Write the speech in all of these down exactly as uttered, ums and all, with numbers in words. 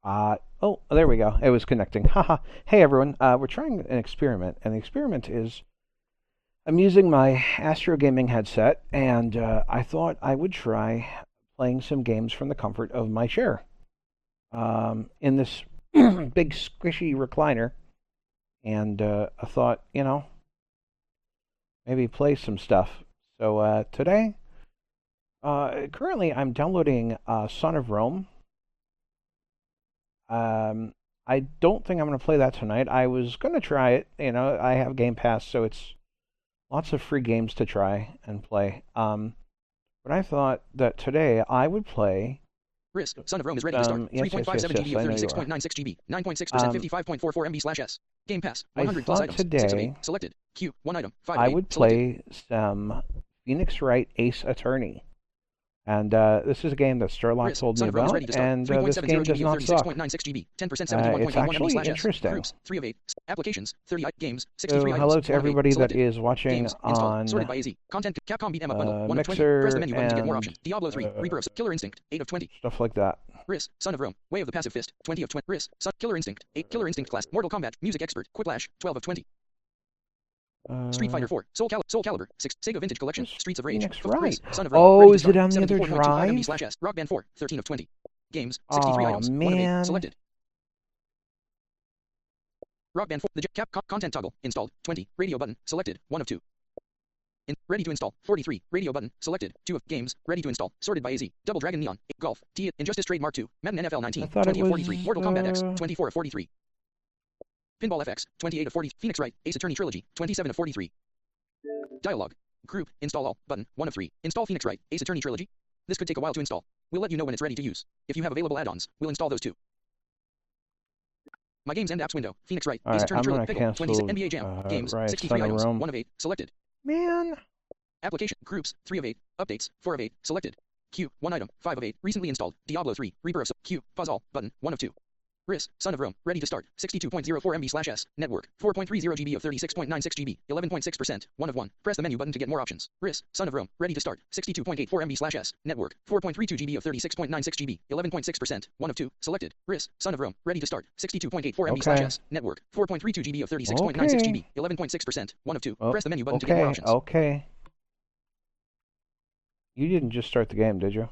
Uh, oh, there we go. It was connecting. Haha. Hey everyone. Uh, we're trying an experiment, and the experiment is I'm using my Astro Gaming headset, and uh, I thought I would try playing some games from the comfort of my chair um, in this big squishy recliner. And uh, I thought, you know, maybe play some stuff. So uh, today, uh, currently, I'm downloading uh, Son of Rome. Um, I don't think I'm going to play that tonight. I was going to try it. You know, I have Game Pass, so it's lots of free games to try and play. Um, but I thought that today I would play. Risk. Son of Rome is ready to start. Um, yes, three point five seven yes, yes, G B of yes, I know you thirty-six are. point nine six G B. nine point six percent Um, fifty-five point four four M B slash S. Game Pass. I one hundred plus thought items. six of eight. today Selected. Q. one item. five I of eight. would Selected. play some Phoenix Wright Ace Attorney. And uh, this is a game that Starlock Risk. told me Son of Rome is about, ready to start. and uh, this three point seven game zero G does B of not thirty-six suck. point nine six G B. ten percent Uh, seventy-one it's point eight one M B actually slash S. interesting. Groups. three of eight. Applications. thirty games. So sixty-three hello items. to one of eight. everybody that Selected. is watching Games. Install. on Sorted by A Z. Content. Capcom beat 'em up bundle. uh, one of twenty. Press the Mixer menu button to get more and options. Diablo three. uh, Rebirth. Killer Instinct. eight of twenty. stuff like that. Riss, Son of Rome, Way of the Passive Fist, twenty of twenty. Riss, Son, Killer Instinct, eight. Killer Instinct class, Mortal Kombat, Music Expert, Quiplash, twelve of twenty. Uh, Street Fighter four, Soul, Cal Soul Calibur, six. Sega Vintage Collection, Streets of Rage, Phoenix Riss, Wright. Son of Rome, Oh, ready to is start. it on the other seventy-four point two five M B drive? slash S. Rock Band four, thirteen of twenty. Games, sixty-three Aw, items, one of eight. man. Selected. Rock Band four, the Cap co Content Toggle, installed, twenty. Radio button, selected, one of two. In, ready to install, forty-three. Radio button, selected, two of games, ready to install, sorted by A Z. Double Dragon Neon, eight. Golf, T. Injustice Trade Mark two. Madden N F L I nineteen, thought it twenty of forty-three. was. Mortal Kombat X, Uh, twenty-four of forty-three. Pinball F X, twenty-eight of forty. Phoenix Wright, Ace Attorney Trilogy, twenty-seven of forty-three. Dialogue. Group, install all, button, one of three. Install Phoenix Wright, Ace Attorney Trilogy. This could take a while to install. We'll let you know when it's ready to use. If you have available add-ons, we'll install those too. My games and apps window, Phoenix Wright, All Ace right, Attorney I'm Trilogy, gonna Pickle, cancel. twenty-six. N B A Jam, Uh, games, right, sixty-three Son of items, Rome. one of eight, selected. Man. Application, groups, three of eight, updates, four of eight, selected. Q, one item, five of eight, recently installed. Diablo three, Rebirth, Q, pause all, button, one of two. Riss, Son of Rome, ready to start. sixty-two point zero four M B slash S. Network, four point three zero G B of thirty-six point nine six G B. eleven point six percent, one of one. Press the menu button to get more options. Riss, Son of Rome, ready to start. sixty-two point eight four M B slash S. Network, four point three two G B of thirty-six point nine six G B. eleven point six percent, one of two. Selected. Riss, Son of Rome, ready to start. sixty-two point eight four M B slash Okay. S. Network, four point three two G B of thirty-six point nine six G B. Okay. eleven point six percent, one of two. Oh, Press the menu button to get more okay, options. okay. You didn't just start the game, did you?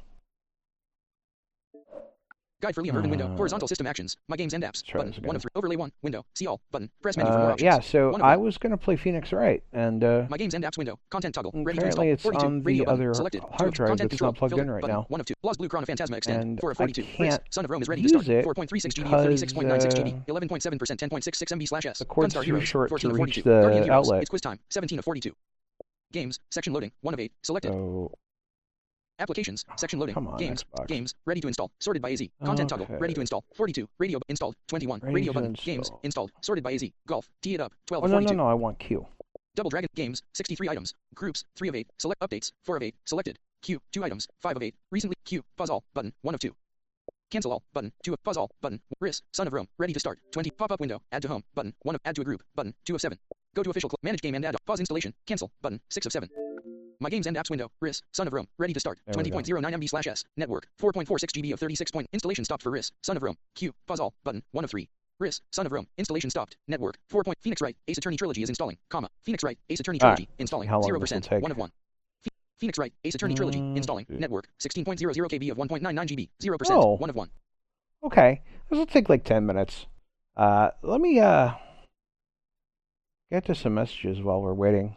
Guide for Liam Urban window. Uh, Horizontal system actions. My games and apps. try Button. this One again. of three. Overlay one. Window. See all. Button. Press menu for more Uh, options. yeah, so One of I one. was going to play Phoenix Wright, and uh, My games and apps window. Content toggle. Ready to install. apparently it's forty-two. on the Radio button. other Selected. Two hard of drive content that's control. not plugged Filter. in right Button. now. One of two. Blaz Blue Chrono Phantasma extend. And four of I forty-two. Riss. can't Son of Rome is ready to use start. it four point three six G B of thirty-six point nine six G B. because, uh, eleven point seven percent. ten point six six M B slash S. the cord's Gunstar too Heroes. short to fourteen of reach forty-two. the Guardian Heroes. outlet. It's quiz time. seventeen of forty-two. Games. Section loading. one of eight. Selected. So, Applications, section loading, come on, games, Xbox. games, ready to install, sorted by A Z, content toggle, Okay. ready to install, forty-two, radio, installed, twenty-one, Ready radio to button, install. games, installed, sorted by A Z, golf, tee it up, twelve oh, of no, forty-two, no, no, I want Q. Double Dragon, games, sixty-three items, groups, three of eight, select updates, four of eight, selected, Q, two items, five of eight, recently, Q, pause all, button, one of two. Cancel all, button, two of, pause all, button, Riss, Son of Rome, ready to start, twenty, pop-up window, add to home, button, one of, add to a group, button, two of seven. Go to official, manage game and add, pause installation, cancel, button, six of seven. My games and apps window, Riss, Son of Rome, ready to start, There we twenty go. point zero nine M B slash S, network, four point four six G B of thirty-six point, installation stopped for Riss, Son of Rome, Q, pause all, button, one of three. Riss, Son of Rome, installation stopped, network, four point, Phoenix Wright, Ace Attorney Trilogy is installing, comma, Phoenix Wright, Ace Attorney All right. Trilogy, installing, How long zero this will percent, take. one of one. Phe- Phoenix Wright, Ace Attorney Trilogy, Mm, installing, good. network, sixteen point zero zero K B of one point nine nine G B, zero percent, Oh. one of one. Okay, this will take like ten minutes. Uh, let me uh get to some messages while we're waiting.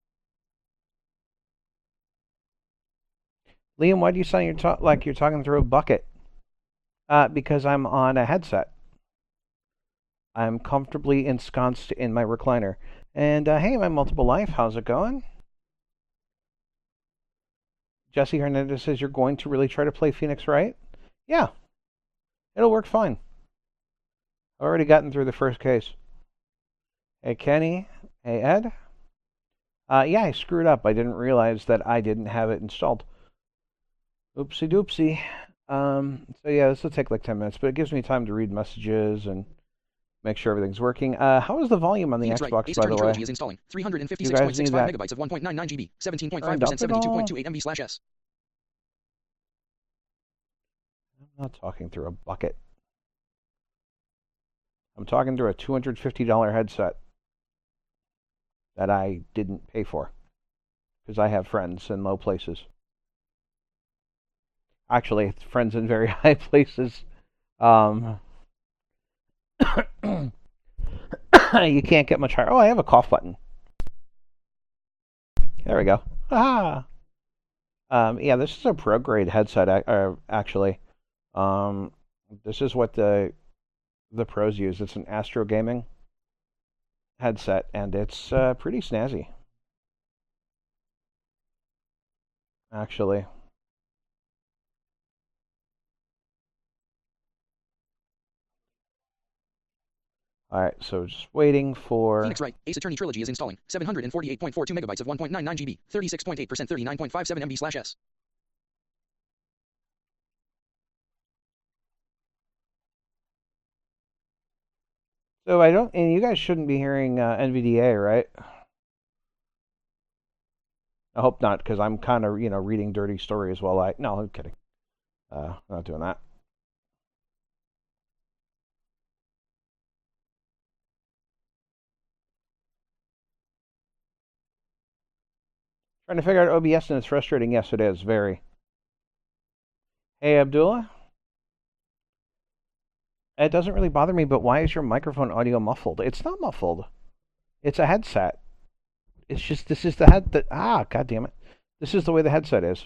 Liam, why do you sound you're ta- like you're talking through a bucket? Uh, because I'm on a headset. I'm comfortably ensconced in my recliner. And uh, hey, my multiple life, how's it going? Jesse Hernandez says you're going to really try to play Phoenix Wright? Yeah, it'll work fine. I've already gotten through the first case. Hey, Kenny. Hey, Ed. Uh, yeah, I screwed up. I didn't realize that I didn't have it installed. Oopsie doopsie. Um, so yeah, this will take like ten minutes, but it gives me time to read messages and make sure everything's working. Uh, how is the volume on the Phoenix Wright, Xbox, Ace by Attorney the way? Trilogy is installing, three hundred fifty-six point six five megabytes of one point nine nine G B, seventeen point five percent, Turned up at seventy-two all? point two eight M B slash S. I'm not talking through a bucket. I'm talking through a two hundred fifty dollars headset that I didn't pay for because I have friends in low places. Actually, friends in very high places. Um, you can't get much higher. Oh, I have a cough button. There we go. Ah. Um, yeah, this is a pro grade headset. Uh, actually, um, this is what the the pros use. It's an Astro Gaming headset, and it's uh, pretty snazzy. Actually. All right, so just waiting for. Phoenix Wright Ace Attorney Trilogy is installing. seven hundred forty-eight point four two megabytes of one point nine nine G B. thirty-six point eight percent thirty-nine point five seven M B slash S. So I don't, and you guys shouldn't be hearing uh, N V D A, right? I hope not, because I'm kind of, you know, reading dirty stories while I. No, I'm kidding. Uh, I'm not doing that. Trying to figure out O B S and it's frustrating. Yes, it is very. Hey, Abdullah. It doesn't really bother me, but why is your microphone audio muffled? It's not muffled. It's a headset. It's just this is the head that ah, god damn it. This is the way the headset is.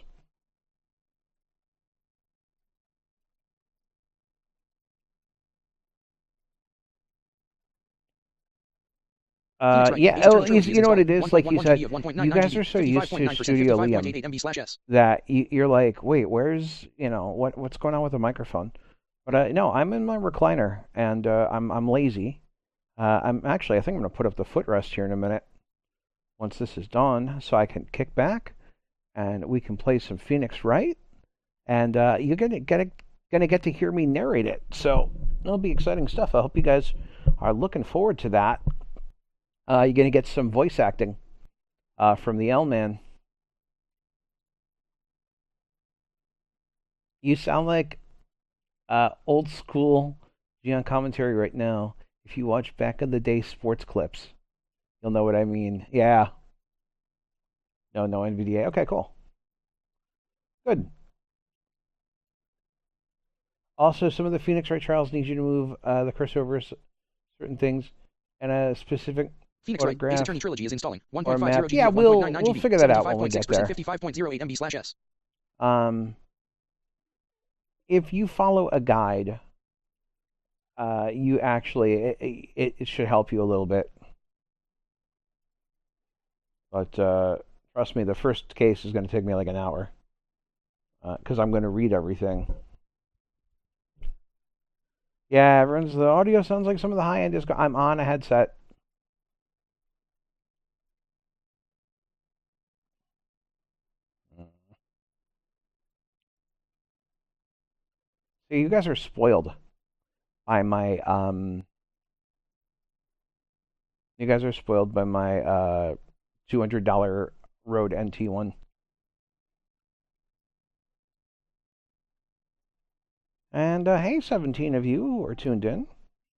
Uh, yeah, oh, you, you know what it is? Like you said, you guys are so used to Studio Liam that you, you're like, wait, where's, you know, what what's going on with the microphone? But uh, no, I'm in my recliner, and uh, I'm I'm lazy. Uh, I'm actually, I think I'm going to put up the footrest here in a minute once this is done, so I can kick back, and we can play some Phoenix Wright, and uh, you're gonna get gonna get to hear me narrate it. So it'll be exciting stuff. I hope you guys are looking forward to that. Uh, you're going to get some voice acting uh, from the L-Man. You sound like uh, old school Gian commentary right now. If you watch back in the day sports clips, you'll know what I mean. Yeah. No, no N V D A. Okay, cool. Good. Also, some of the Phoenix Wright trials need you to move uh, the cursor over certain things and a specific Phoenix Wright Ace Attorney Trilogy is installing. one point five zero G B yeah, of we'll, one point nine nine we'll G B. figure that out when we get there. fifty-five point zero eight M B slash S. Um, if you follow a guide, uh, you actually, it, it, it should help you a little bit. But uh, trust me, the first case is going to take me like an hour because uh, I'm going to read everything. Yeah, everyone's the audio sounds like some of the high end is. I'm on a headset. See, you guys are spoiled by my um. You guys are spoiled by my uh, two hundred dollar Rode N T one. And uh, hey, seventeen of you who are tuned in.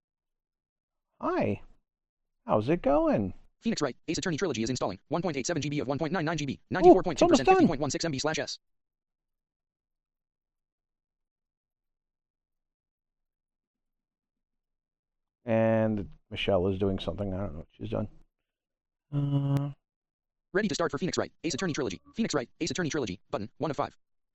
Hi, how's it going? Phoenix Wright Ace Attorney Trilogy is installing. one point eight seven G B of one point nine nine G B. ninety-four point two percent fifty point one six M B slash S. And Michelle is doing something. I don't know what she's done. Uh, Ready to start for Phoenix Wright Ace Attorney Trilogy. Phoenix Wright Ace Attorney Trilogy. Button. one of five.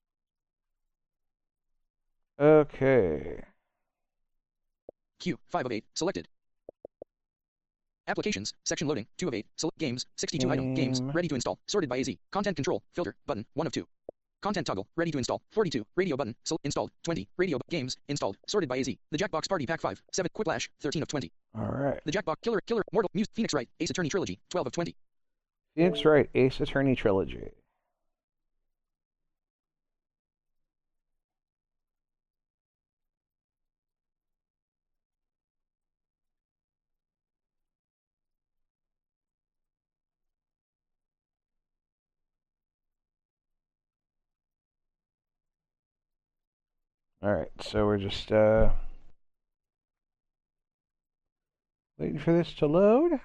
Okay. Q. five of eight. Selected. Applications. Section loading. two of eight. Select games. sixty-two Game. item. Games. Ready to install. Sorted by A Z. Content control. Filter. Button. one of two. Content toggle. Ready to install. forty-two. Radio button. So installed. twenty. Radio games. Installed. Sorted by A Z. The Jackbox Party Pack five. seven. Quiplash. thirteen of twenty. All right. The Jackbox Killer Killer Mortal Muse Phoenix Wright Ace Attorney Trilogy. twelve of twenty. Phoenix Wright Ace Attorney Trilogy. All right, so we're just uh Waiting for this to load.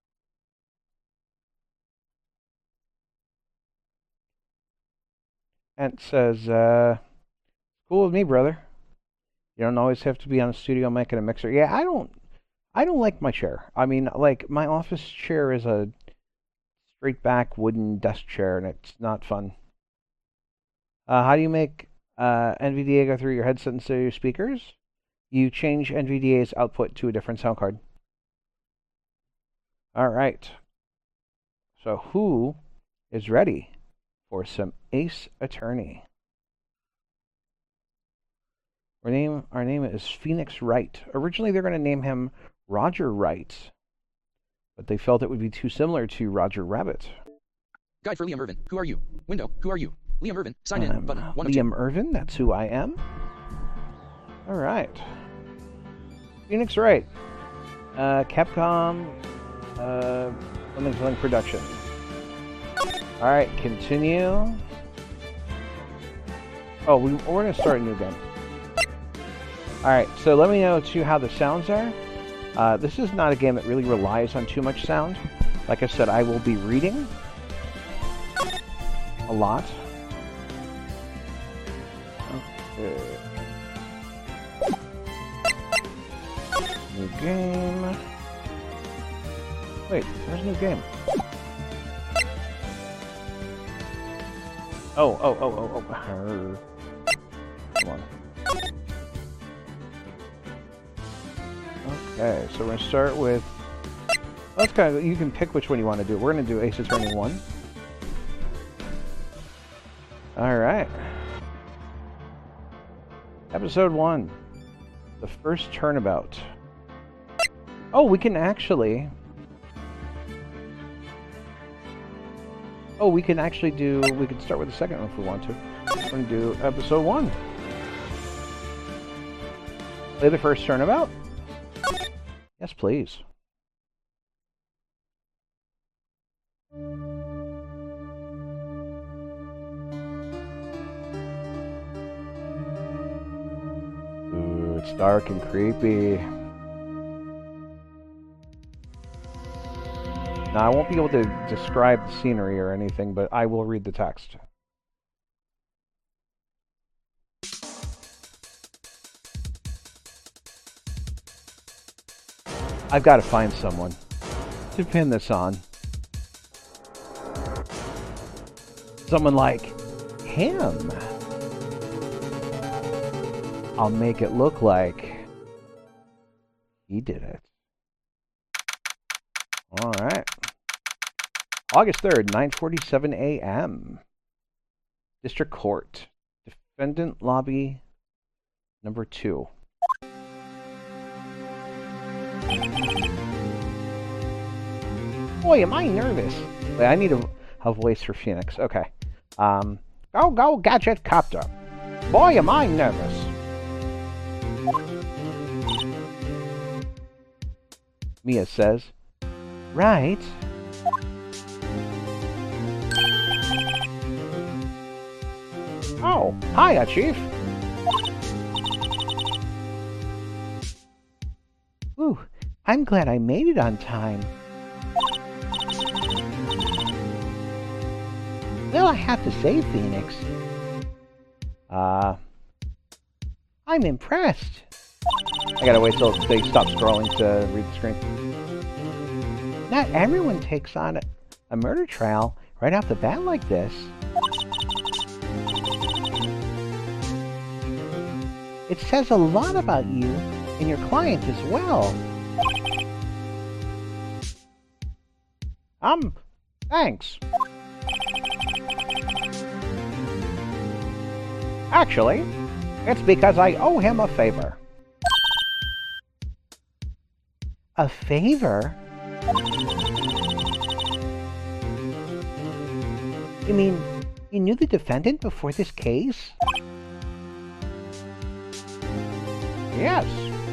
And it says, uh, cool with me, brother. You don't always have to be on a studio mic and a mixer. Yeah, I don't, I don't like my chair. I mean, like, my office chair is a straight back wooden desk chair, and it's not fun. Uh, how do you make uh, N V D A go through your headset instead of your speakers? You change N V D A's output to a different sound card. All right. So who is ready for some Ace Attorney? Our name, our name is Phoenix Wright. Originally, they're going to name him Roger Wright, but they felt it would be too similar to Roger Rabbit. Guide for Liam Irvin. Who are you? Window. Who are you? Liam Irvin. Sign in. Um, Button. one of Liam Irvin, that's who I am. All right. Phoenix Wright. Uh, Capcom, uh, something, something production. All right, continue. Oh, we, we're going to start a new game. All right, so let me know, too, how the sounds are. Uh, this is not a game that really relies on too much sound. Like I said, I will be reading a lot. Okay. New game. Wait, where's new game? Oh, oh, oh, oh, oh. Come on. Okay, so we're going to start with... Well, that's kind of... You can pick which one you want to do. We're going to do Ace Attorney one. Alright. Episode one. The first turnabout. Oh, we can actually... Oh, we can actually do... We can start with the second one if we want to. We're going to do episode one. Play the first turnabout? Yes, please. Ooh, it's dark and creepy. Now, I won't be able to describe the scenery or anything, but I will read the text. I've got to find someone to pin this on. Someone like him. I'll make it look like he did it. All right. August third, nine forty-seven a m District Court. Defendant Lobby number two. Boy, am I nervous. Wait, I need a, a voice for Phoenix. Okay. Um, go, go, Gadget Copter. Boy, am I nervous. Mia says, right. Oh, hiya, Chief. Ooh, I'm glad I made it on time. Well, I have to say, Phoenix. Uh, I'm impressed. I gotta wait till they stop scrolling to read the screen. Not everyone takes on a, a murder trial right off the bat like this. It says a lot about you and your client as well. Um, thanks. Actually, it's because I owe him a favor. A favor? You mean, you knew the defendant before this case? Yes.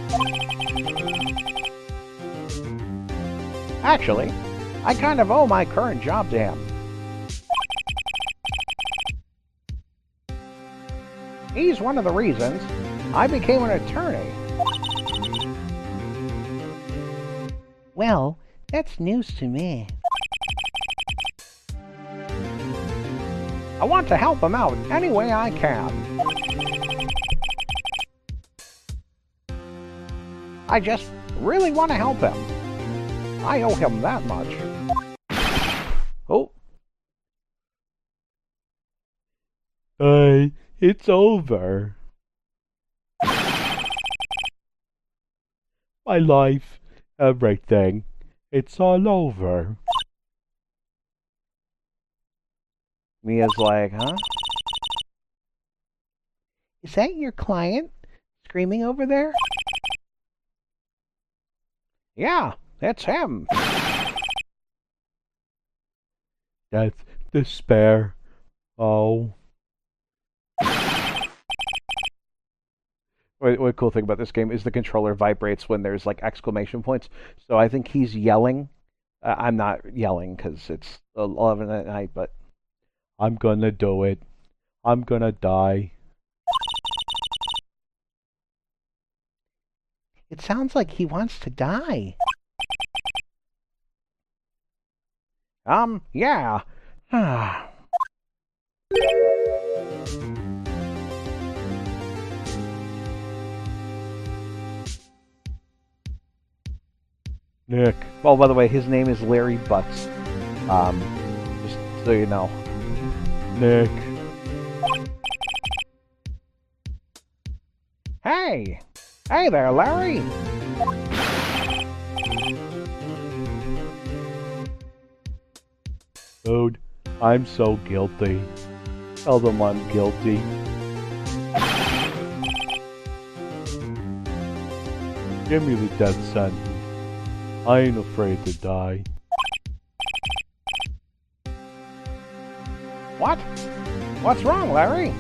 Actually, I kind of owe my current job to him. He's one of the reasons I became an attorney. Well, that's news to me. I want to help him out any way I can. I just really want to help him. I owe him that much. Oh. Hey, it's over. My life, everything, it's all over. Mia's like, huh? Is that your client screaming over there? Yeah, it's him. That's despair. Oh. What, what cool thing about this game is the controller vibrates when there's like exclamation points. So I think he's yelling. Uh, I'm not yelling because it's eleven at night, but I'm gonna do it. I'm gonna die. It sounds like he wants to die. Um, yeah. Nick. Well, by the way, his name is Larry Butts. Um, just so you know. Nick. Hey! Hey there, Larry! Dude, I'm so guilty. Tell them I'm guilty. Give me the death sentence. I ain't afraid to die. What? What's wrong, Larry?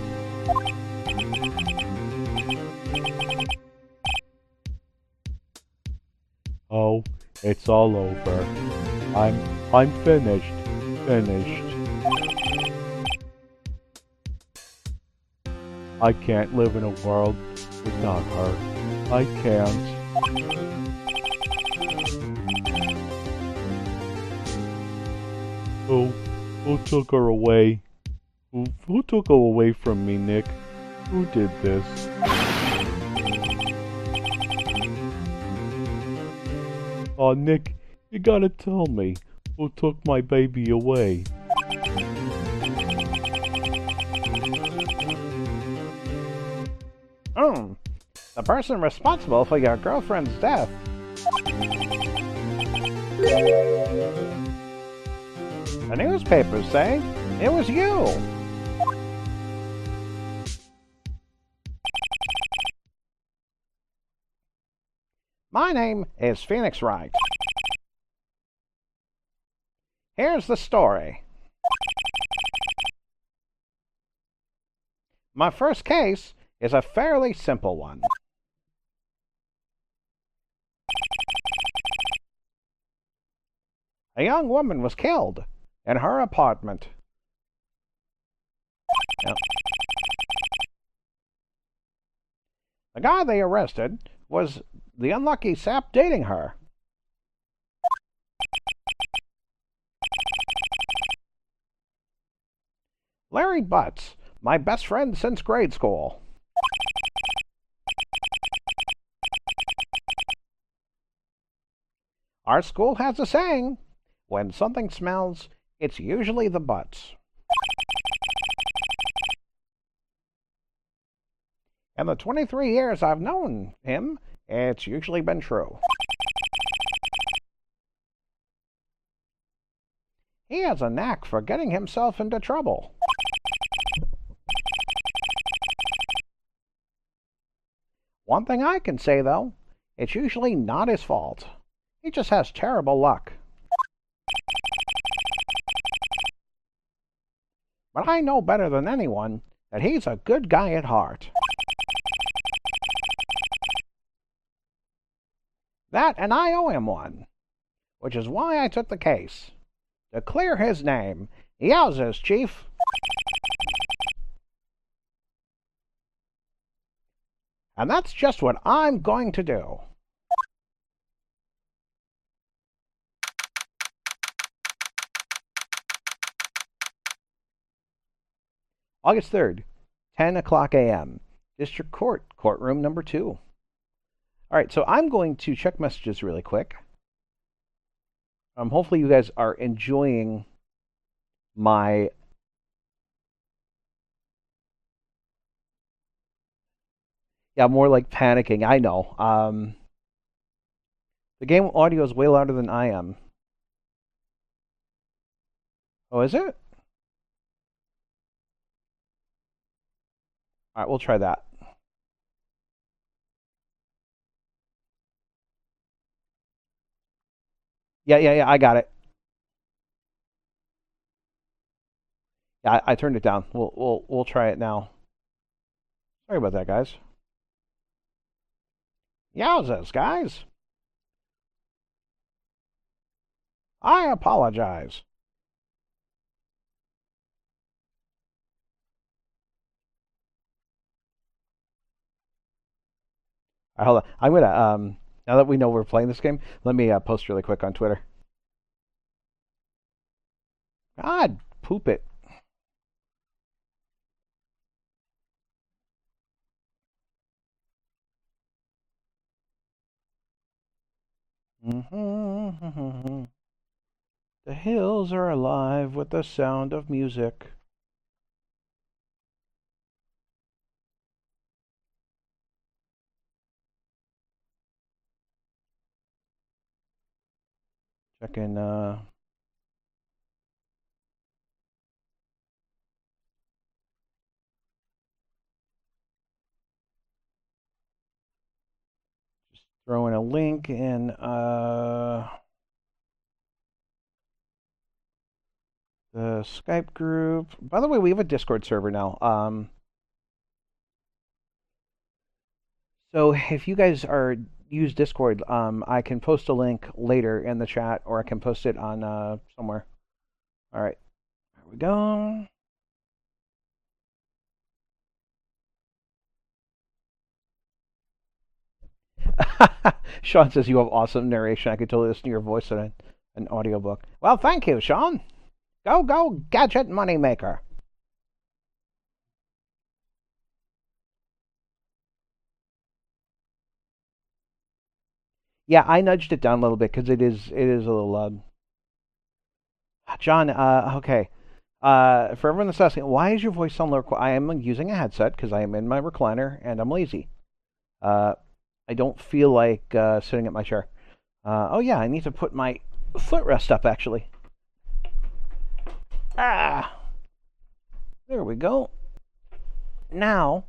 Oh, it's all over. I'm I'm finished. Finished. I can't live in a world without her. I can't. Who, who took her away? Who, who took her away from me, Nick? Who did this? Oh, Nick, you gotta tell me. Who took my baby away? Hmm. The person responsible for your girlfriend's death. The newspapers say it was you. My name is Phoenix Wright. Here's the story. My first case is a fairly simple one. A young woman was killed in her apartment. Yep. The guy they arrested was the unlucky sap dating her. Larry Butts, my best friend since grade school. Our school has a saying, when something smells, it's usually the butts. In the twenty-three years I've known him, it's usually been true. He has a knack for getting himself into trouble. One thing I can say, though, it's usually not his fault. He just has terrible luck. But I know better than anyone that he's a good guy at heart. That, and I owe him one, which is why I took the case. To clear his name. Yowzers, Chief. And that's just what I'm going to do. August third, ten o'clock a m District Court, courtroom number two. All right, so I'm going to check messages really quick. Um, hopefully you guys are enjoying my yeah, more like panicking. I know. Um, the game audio is way louder than I am. Oh, is it? All right, we'll try that. Yeah, yeah, yeah. I got it. Yeah, I, I turned it down. We'll we'll we'll try it now. Sorry about that, guys. Yowzers, guys. I apologize. All right, hold on. I'm gonna um now that we know we're playing this game, let me uh, post really quick on Twitter. God, poop it. Mm-hmm. The hills are alive with the sound of music. Checking uh just throwing a link in uh the Skype group. By the way, we have a Discord server now. Um so if you guys are use Discord, um I can post a link later in the chat or I can post it on uh somewhere. All right. There we go. Sean says you have awesome narration. I could totally listen to your voice in an audiobook. Well, thank you, Sean. Go, go, gadget moneymaker. Yeah, I nudged it down a little bit because it is it is a little loud. John, uh, okay. Uh, for everyone that's asking, why is your voice sound low? I am using a headset because I am in my recliner and I'm lazy. Uh, I don't feel like uh, sitting at my chair. Uh, oh yeah, I need to put my footrest up actually. Ah, there we go. Now,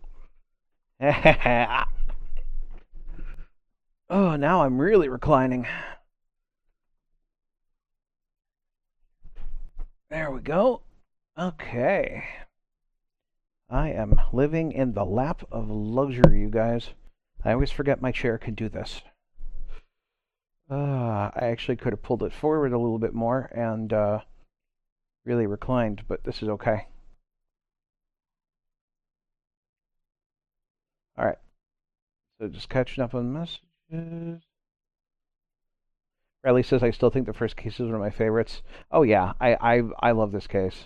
oh, now I'm really reclining. There we go. Okay. I am living in the lap of luxury, you guys. I always forget my chair can do this. Uh, I actually could have pulled it forward a little bit more and uh, really reclined, but this is okay. All right. So just catching up on messages. Riley says I still think the first case is one of my favorites. Oh yeah, I I I love this case.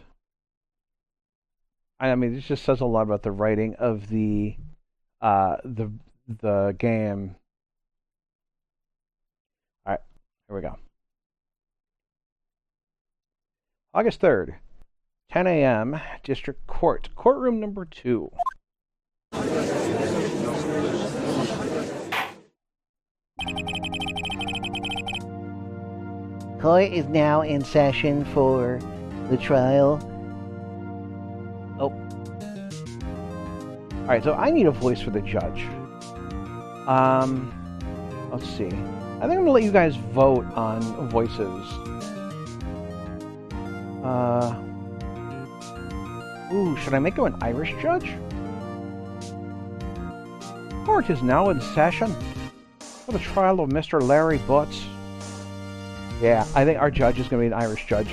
I mean, this just says a lot about the writing of the uh the the game. All right, here we go. August third, ten a m District Court, courtroom number two. Court is now in session for the trial. Oh. Alright, so I need a voice for the judge. Um, let's see. I think I'm going to let you guys vote on voices. Uh, ooh, should I make him an Irish judge? Court is now in session for the trial of Mister Larry Butts. Yeah, I think our judge is going to be an Irish judge.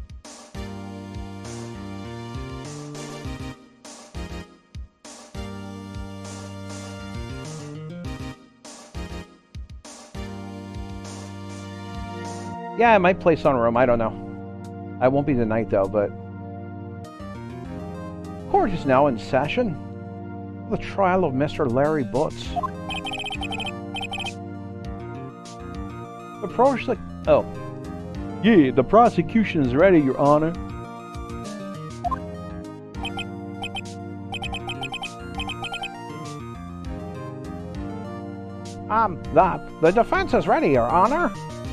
Yeah, I might play Sun Rome. I don't know. I won't be tonight, though, but... court is now in session. The trial of Mister Larry Butts. Approach the... Oh. Yeah, the prosecution is ready, Your Honor. Um, the, the defense is ready, Your Honor.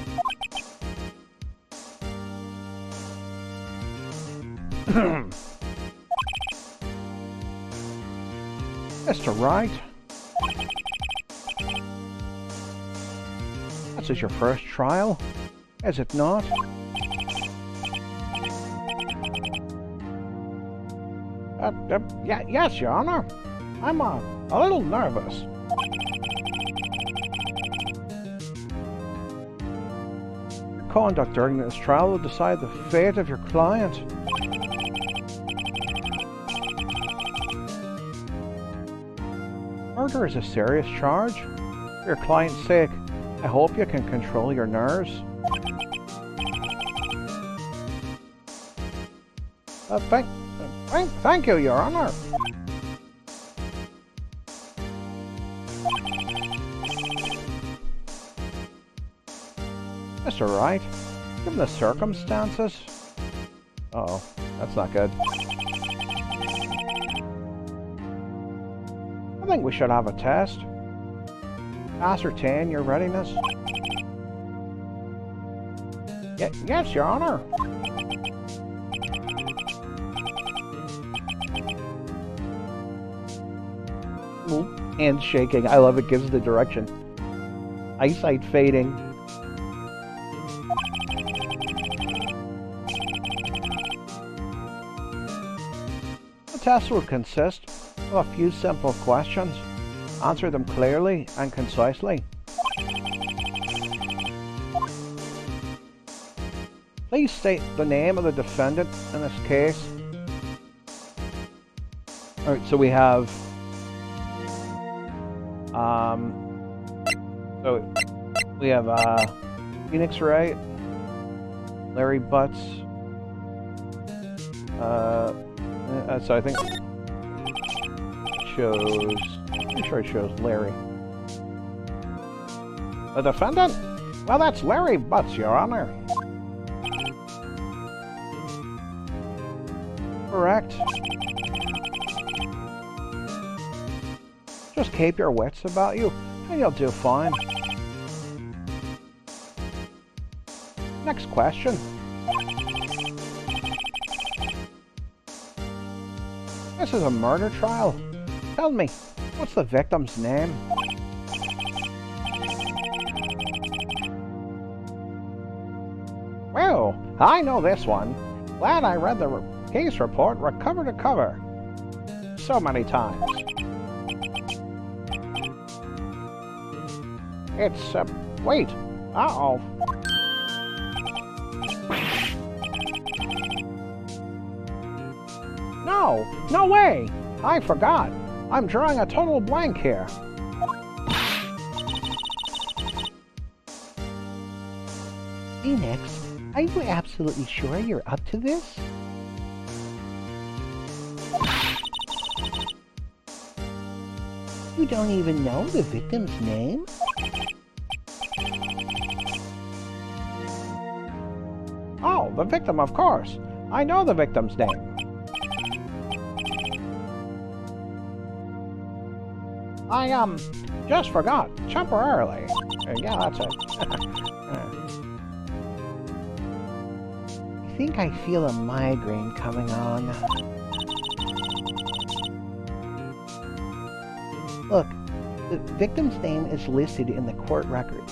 Mister Wright. This is your first trial, is it not? Uh, uh, yeah, yes, Your Honor. I'm uh, a little nervous. Your conduct during this trial will decide the fate of your client. Murder is a serious charge. For your client's sake, I hope you can control your nerves. Uh, thank, thank, thank you, Your Honor. Mister Wright, given the circumstances... Uh-oh, that's not good. I think we should have a test. Ascertain your readiness. Y yes, Your Honor. Ooh, hand shaking. I love it. Gives the direction. Eyesight fading. The test will consist of a few simple questions. Answer them clearly and concisely. Please state the name of the defendant in this case. Alright, so we have... Um... So, we have, uh... Phoenix Wright, Larry Butts, uh... uh so I think... shows... I'm sure it shows Larry. The defendant? Well, that's Larry Butts, Your Honor. Correct. Just keep your wits about you, and you'll do fine. Next question. This is a murder trial. Tell me, what's the victim's name? Well, I know this one. Glad I read the re case report cover to cover. So many times. It's, uh, wait. Uh-oh. No, no way. I forgot. I'm drawing a total blank here. Phoenix, are you absolutely sure you're up to this? You don't even know the victim's name? Oh, the victim, of course. I know the victim's name. I, um, just forgot, temporarily. Uh, yeah, that's it. I think I feel a migraine coming on. Look, the victim's name is listed in the court records.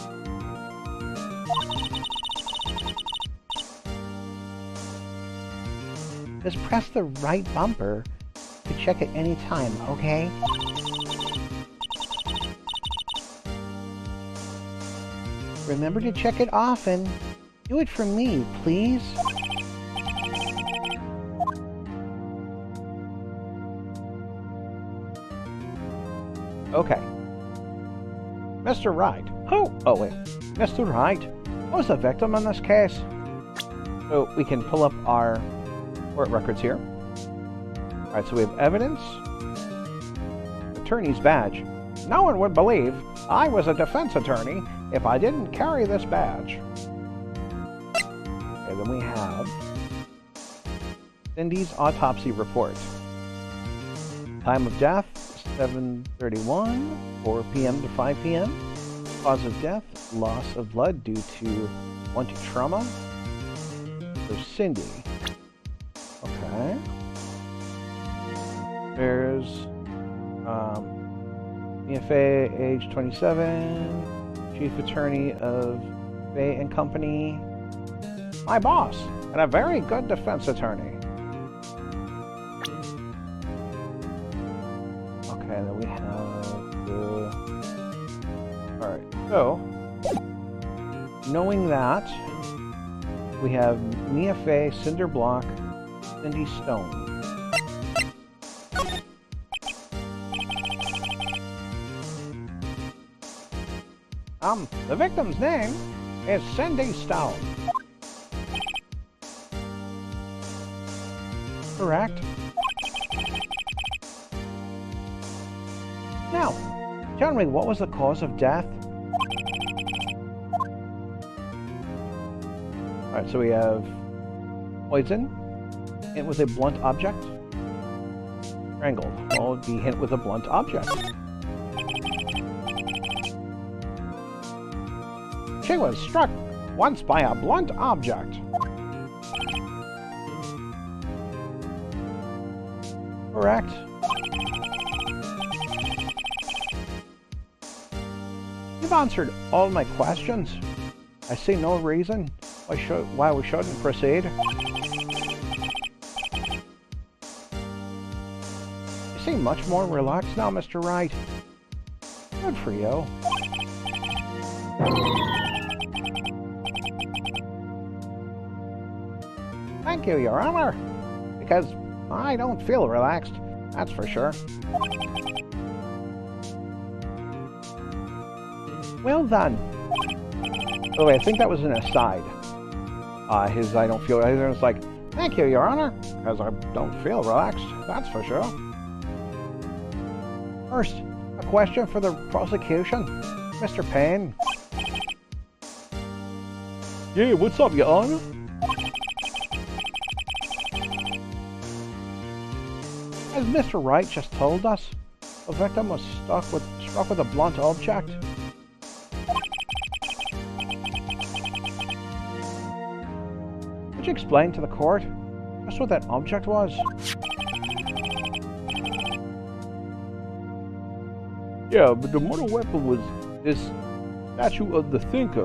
Just press the right bumper to check at any time, okay? Remember to check it often. Do it for me, please. Okay. Mister Wright. Who? Oh, wait. Mister Wright, who was the victim in this case? So we can pull up our court records here. Alright, so we have evidence. Attorney's badge. No one would believe I was a defense attorney if I didn't carry this badge. Okay, then we have Cindy's autopsy report. Time of death, seven thirty-one, four p m to five p m Cause of death, loss of blood due to blunt trauma. So Cindy. Okay. There's um, E F A, age twenty-seven, chief attorney of Bay and Company. My boss, and a very good defense attorney. Okay, then we have the... Alright, so, knowing that, we have Mia Fey, Cinder Block, Cindy Stone. Um, the victim's name is Cindy Stone. Correct. Now, tell me, what was the cause of death? Alright, so we have poison, hit with a blunt object, strangled. Well, it would be hit with a blunt object. She was struck once by a blunt object. Correct. You've answered all my questions. I see no reason why, should, why we shouldn't proceed. You seem much more relaxed now, Mister Wright. Good for you. Thank you, Your Honor, because I don't feel relaxed, that's for sure. Well done. Oh wait, I think that was an aside. Uh, his I don't feel relaxed, it's like, thank you, Your Honor, because I don't feel relaxed, that's for sure. First, a question for the prosecution, Mister Payne. Yeah, what's up, Your Honor? As Mister Wright just told us, the victim was struck with, struck with a blunt object. Could you explain to the court just what that object was? Yeah, but the mortal weapon was this statue of the Thinker.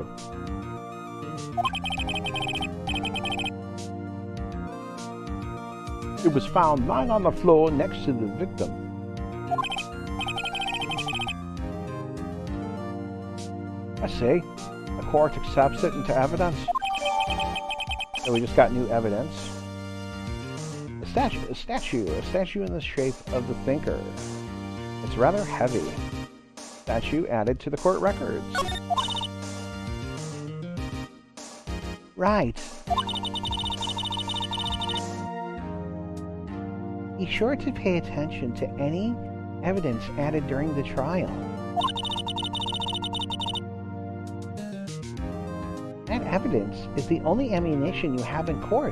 It was found lying on the floor next to the victim. I see. The court accepts it into evidence. So we just got new evidence. A statue, a statue, a statue in the shape of the Thinker. It's rather heavy. Statue added to the court records. Right. Be sure to pay attention to any evidence added during the trial. That evidence is the only ammunition you have in court.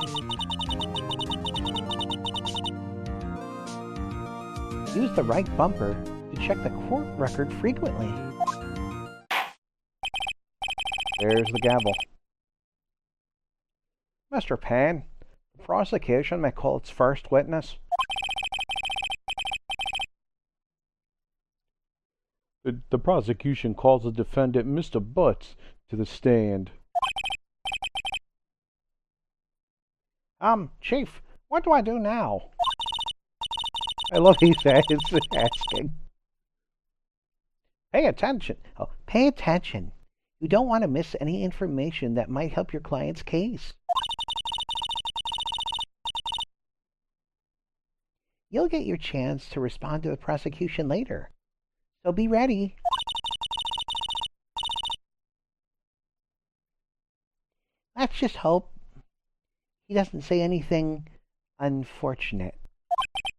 Use the right bumper to check the court record frequently. There's the gavel. Mister Payne, the prosecution may call its first witness. The, the prosecution calls the defendant, Mister Butts, to the stand. Um, Chief, what do I do now? I love he says asking. Pay attention. Oh, pay attention. You don't want to miss any information that might help your client's case. You'll get your chance to respond to the prosecution later, so be ready. Let's just hope he doesn't say anything unfortunate.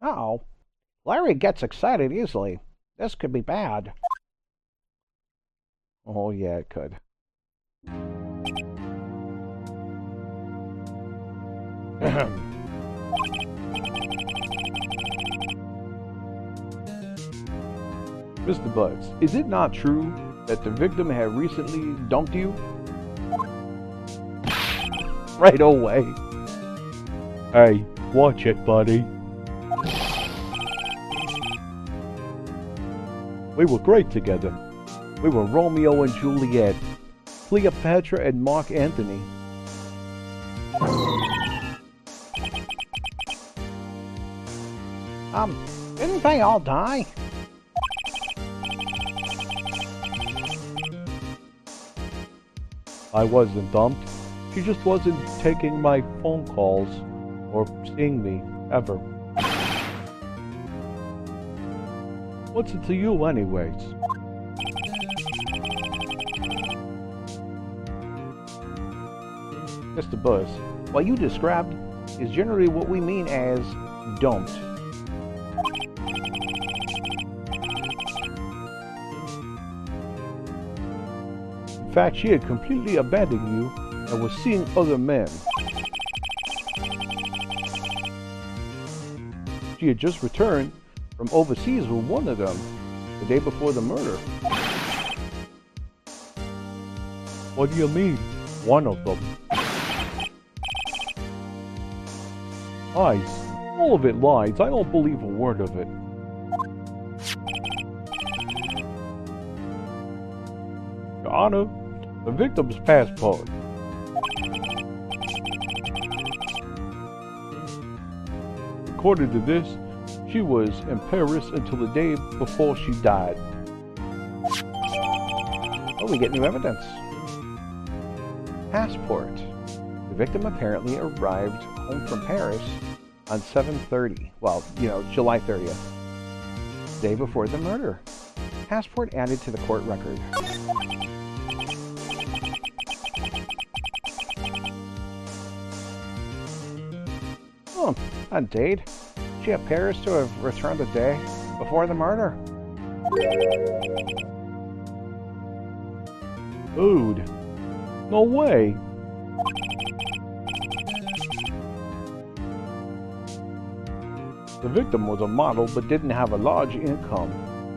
Uh-oh. Larry gets excited easily. This could be bad. Oh, yeah, it could. Mister Butts, is it not true that the victim had recently dumped you? Right away. Hey, watch it, buddy. We were great together. We were Romeo and Juliet, Cleopatra and Mark Antony. Um, didn't they all die? I wasn't dumped. She just wasn't taking my phone calls or seeing me, ever. What's it to you anyways? Mister Buzz, what you described is generally what we mean as dumped. In fact, she had completely abandoned you and was seeing other men. She had just returned from overseas with one of them the day before the murder. What do you mean, one of them? Lies. All of it lies. I don't believe a word of it. Your Honor, the victim's passport. According to this, she was in Paris until the day before she died. Oh, we get new evidence. Passport. The victim apparently arrived home from Paris on seven thirty. Well, you know, July thirtieth. Day before the murder. Passport added to the court record. Oh, a date. She appears to have returned the day before the murder. Dude. No way. The victim was a model but didn't have a large income.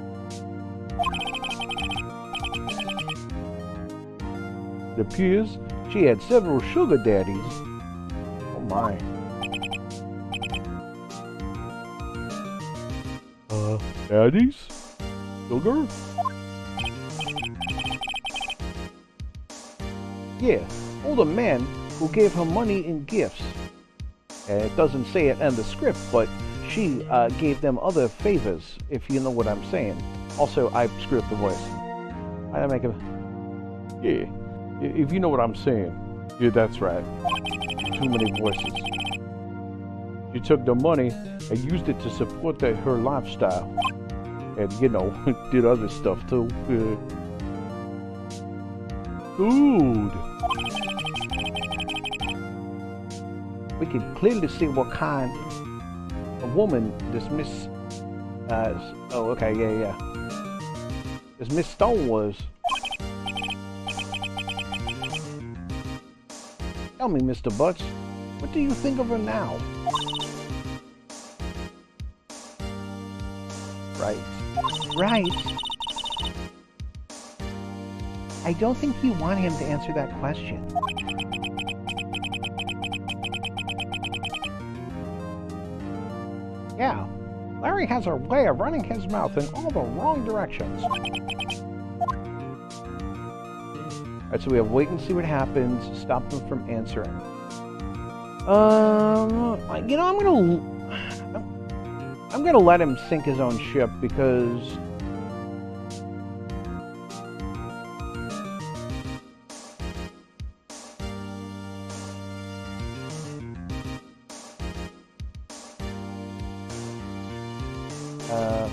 It appears she had several sugar daddies. Oh my. Uh, daddies? Sugar? Yeah, older men who gave her money in gifts. Uh, it doesn't say it in the script, but she uh, gave them other favors, if you know what I'm saying. Also, I screwed up the voice. I make a... Yeah, if you know what I'm saying. Yeah, that's right. Too many voices. She took the money and used it to support the, her lifestyle. And, you know, did other stuff too. Uh, Dude! We can clearly see what kind of woman this Miss... Uh, oh, okay, yeah, yeah. This Miss Stone was. Tell me, Mister Butts, what do you think of her now? Right. Right. I don't think you want him to answer that question. Yeah, Larry has a way of running his mouth in all the wrong directions. Alright, so we have wait and see what happens, stop them from answering. Um, you know, I'm gonna... I'm gonna let him sink his own ship because... Uh,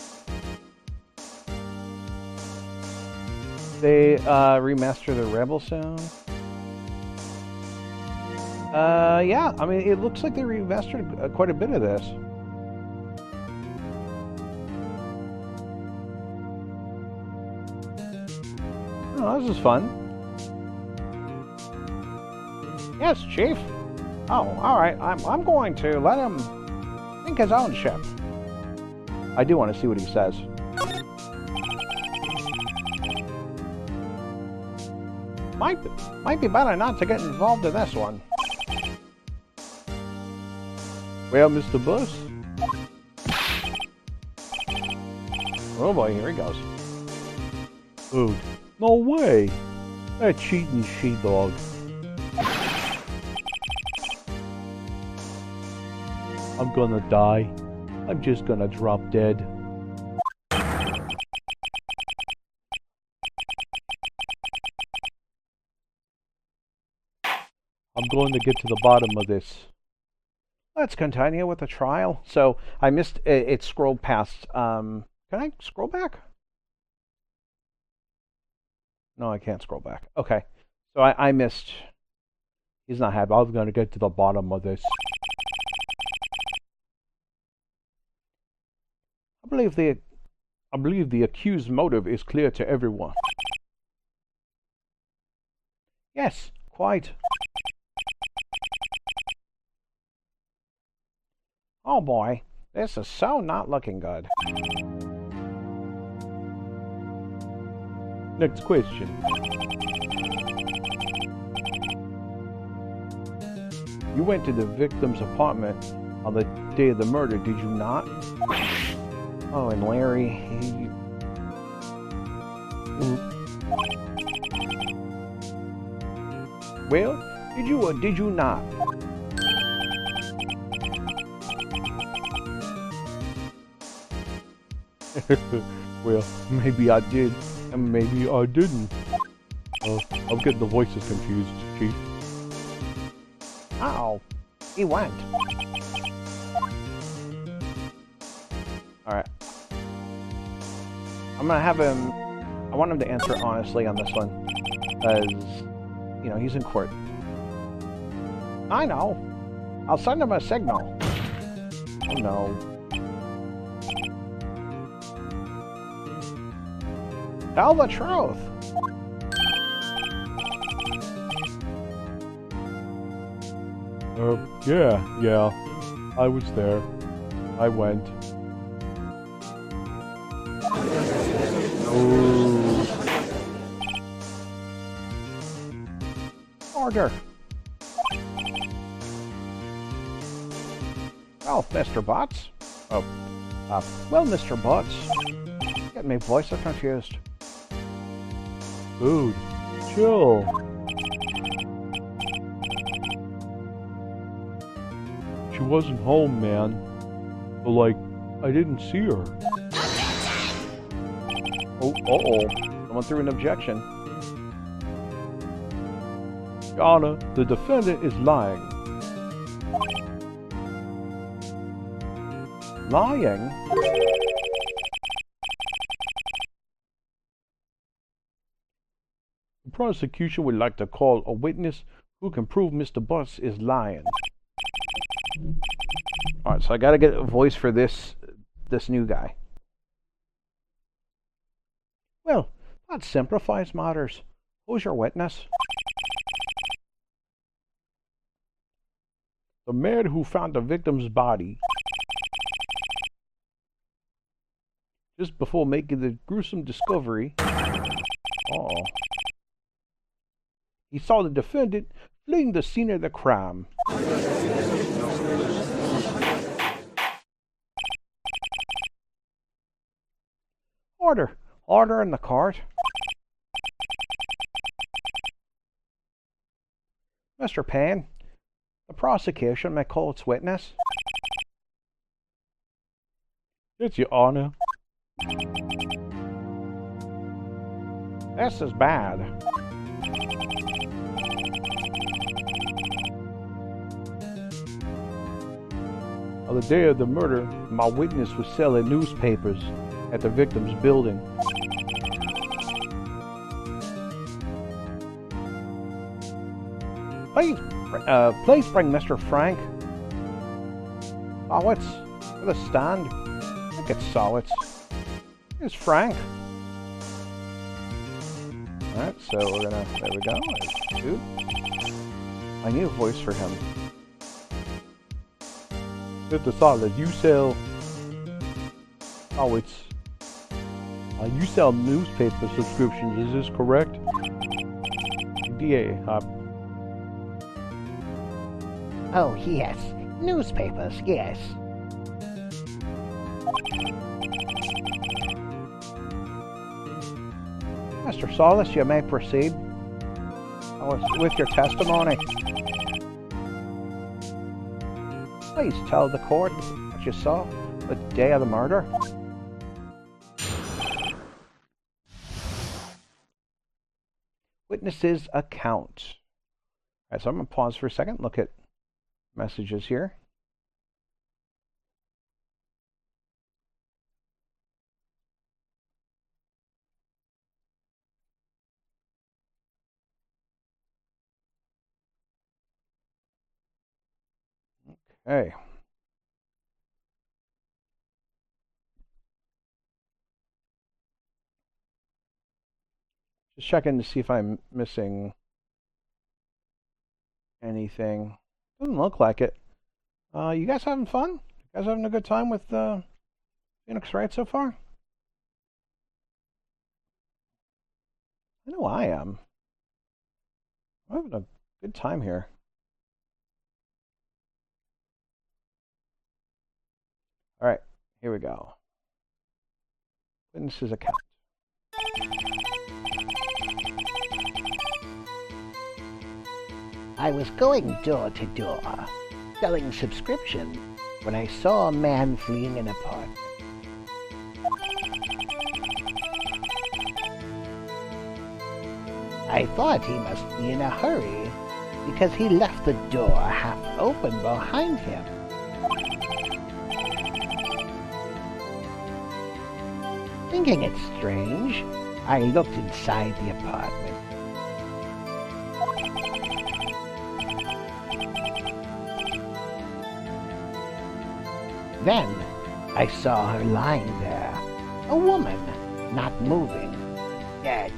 they uh, remaster the Rebel soon. Uh, yeah, I mean, it looks like they remastered uh, quite a bit of this. Oh, this is fun. Yes, Chief. Oh, all right. I'm I'm going to let him sink his own ship. I do want to see what he says. Might might be better not to get involved in this one. Well, Mister Bus. Oh boy, here he goes. Dude, no way! That cheating she-dog. I'm gonna die. I'm just gonna drop dead. I'm going to get to the bottom of this. Let's continue with the trial. So I missed it, it scrolled past. Um, can I scroll back? No, I can't scroll back. Okay. So I, I missed. He's not happy. I was going to get to the bottom of this. I believe the I believe the accused motive is clear to everyone. Yes, quite. Oh boy, this is so not looking good. Next question. You went to the victim's apartment on the day of the murder, did you not? Oh, and Larry, he... Well, did you or did you not? Well, maybe I did, and maybe I didn't. Uh, I'm getting the voices confused, Chief. Uh-oh, he went. Alright. I'm gonna have him... I want him to answer honestly on this one. Because, you know, he's in court. I know. I'll send him a signal. Oh no. Tell the truth. Uh, yeah, yeah. I was there. I went. Ooh. Order. Well, Mister Butts. Oh. Uh, well, Mister Butts. Get me voice so confused. Dude, chill. She wasn't home, man. So, like, I didn't see her. Oh, uh-oh. Someone threw an objection. Your Honor, the defendant is lying. Lying? The prosecution would like to call a witness who can prove Mister Butts is lying. Alright, so I gotta get a voice for this this new guy. Well, that simplifies matters. Who's your witness? The man who found the victim's body just before making the gruesome discovery. Uh-oh. He saw the defendant fleeing the scene of the crime. Order. Order in the court. Mister Payne, the prosecution may call its witness. It's your honor. This is bad. On the day of the murder, my witness was selling newspapers at the victim's building. Please, uh, please bring Mister Frank Sawitz to the stand. Look at Sawitz. Here's Frank. Alright, so we're gonna, there we go, dude. I need a voice for him. Mister Solid, you sell, oh it's, uh, you sell newspaper subscriptions, is this correct? D A, uh, Oh, yes. Newspapers, yes. Mister Solis, you may proceed with your testimony. Please tell the court what you saw the day of the murder. Witness's account. All right, so I'm going to pause for a second, look at messages here. Okay. Just checking to see if I'm missing anything. Doesn't look like it. Uh, you guys having fun? You guys having a good time with uh, Phoenix Wright so far? I know I am. I'm having a good time here. All right, here we go. Witness's account. I was going door to door, selling subscription, when I saw a man fleeing an apartment. I thought he must be in a hurry, because he left the door half open behind him. Thinking it strange, I looked inside the apartment. Then I saw her lying there, a woman, not moving, dead.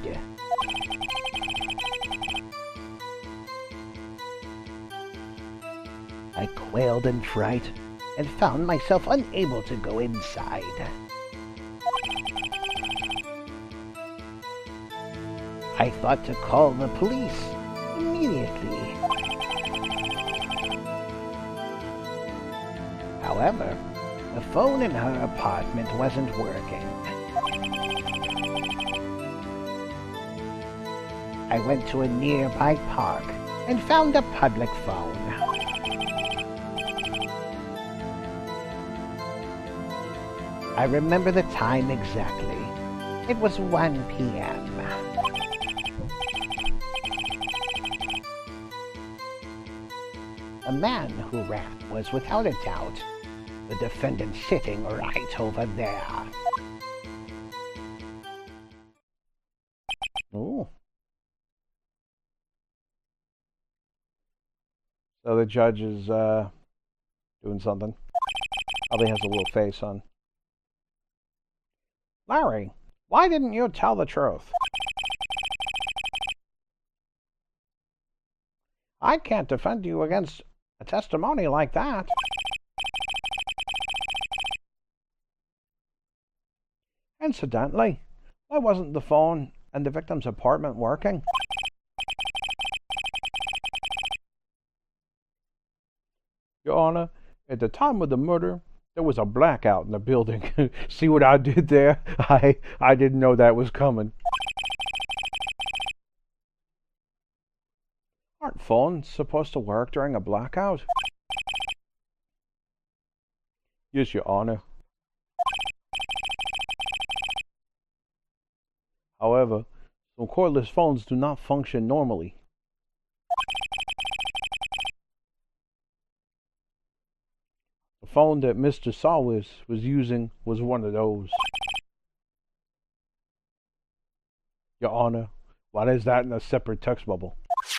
I quailed in fright and found myself unable to go inside. I thought to call the police immediately. However, the phone in her apartment wasn't working. I went to a nearby park and found a public phone. I remember the time exactly. It was one p m The man who ran was without a doubt the defendant sitting right over there. Ooh. So the judge is uh, doing something. Probably has a little face on. Larry, why didn't you tell the truth? I can't defend you against a testimony like that. Incidentally, why wasn't the phone in the victim's apartment working? Your Honor, at the time of the murder, there was a blackout in the building. See what I did there? I I didn't know that was coming. Aren't phones supposed to work during a blackout? Yes, Your Honor. However, some cordless phones do not function normally. The phone that Mister Sawis was using was one of those. Your Honor, why is that in a separate text bubble?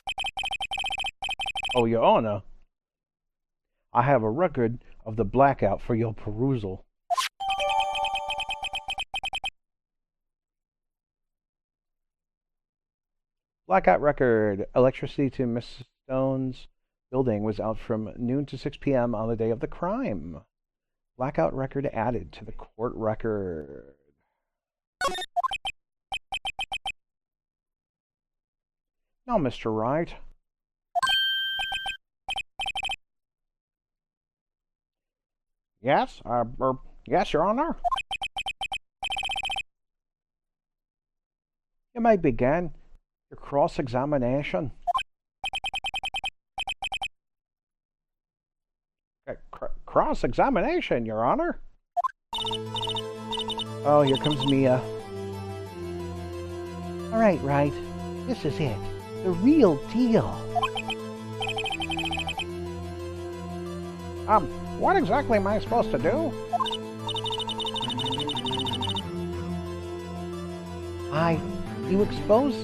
Oh, Your Honor, I have a record of the blackout for your perusal. Blackout record. Electricity to Miss Stone's building was out from noon to six p m on the day of the crime. Blackout record added to the court record. Now, Mister Wright. Yes, uh, er, yes, Your Honor. You may begin your cross-examination. Cr cross-examination, Your Honor. Oh, here comes Mia. All right, Wright. This is it. The real deal. Um, what exactly am I supposed to do? I... You expose...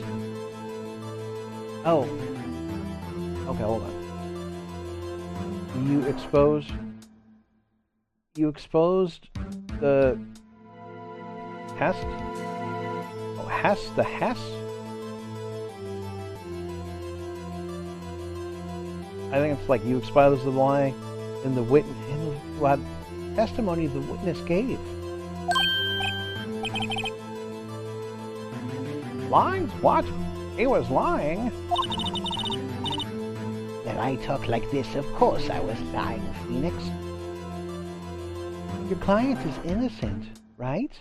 Oh. Okay, hold on. You exposed... You exposed the... Hess? Oh, Hess? The Hess? I think it's like you exposed the lie in the witness... In the well, testimony the witness gave. Lies? What? He was lying. When I talk like this, of course I was lying, Phoenix. Your client is innocent, right?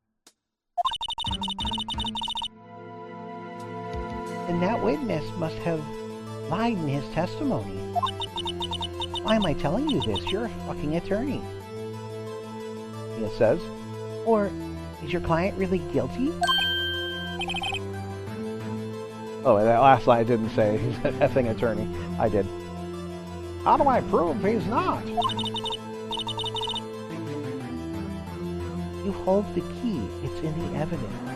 And that witness must have lied in his testimony. Why am I telling you this? You're a fucking attorney. It says. Or is your client really guilty? Oh, that last line I didn't say. He's an effing attorney. I did. How do I prove he's not? You hold the key. It's in the evidence.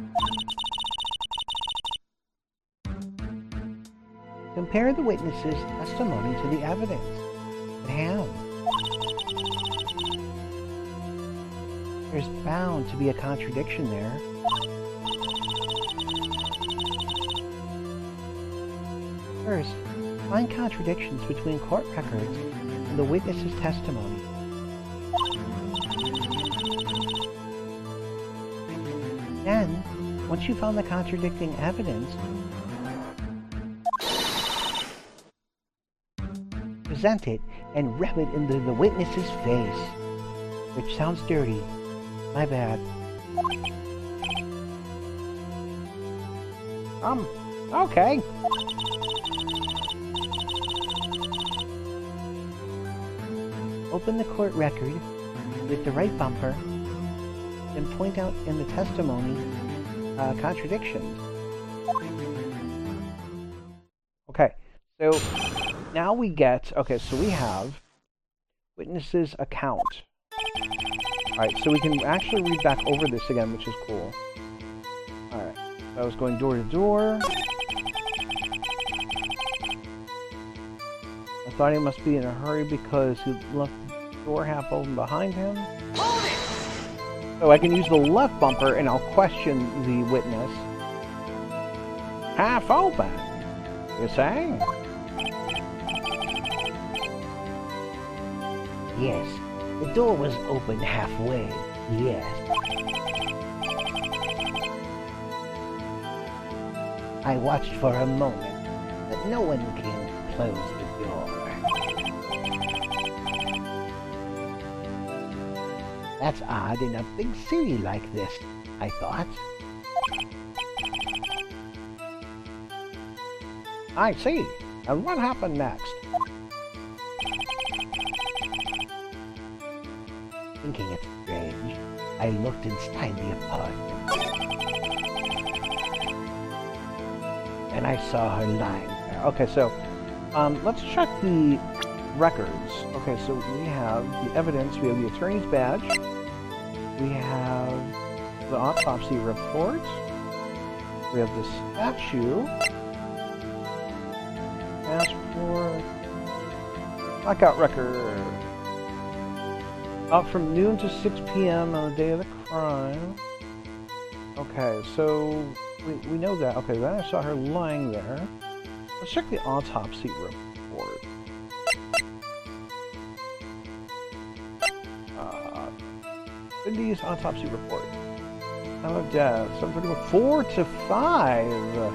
Compare the witness's testimony to the evidence at hand. There's bound to be a contradiction there. First, find contradictions between court records and the witness's testimony. Then, once you found the contradicting evidence, present it and rub it into the witness's face. Which sounds dirty. My bad. Um, okay. Open the court record with the right bumper and point out in the testimony uh, contradictions. Okay, so now we get, okay, so we have witness's account. Alright, so we can actually read back over this again, which is cool. Alright, so I was going door to door. I thought he must be in a hurry because he left the door half open behind him. Hold it! So I can use the left bumper and I'll question the witness. Half open, you say? Yes, the door was open halfway. Yes. I watched for a moment, but no one came to close the door. That's odd in a big city like this, I thought. I see. And what happened next? Thinking it strange, I looked inside the apartment. And I saw her lying there. Okay, so um, let's check the records. Okay, so we have the evidence. We have the attorney's badge. We have the autopsy report. We have the statue. Passport. Blackout record. Out from noon to six p m on the day of the crime. Okay, so we, we know that. Okay, then I saw her lying there. Let's check the autopsy report. Uh, Cindy's autopsy report. Time of death, seven thirty-one, four to five.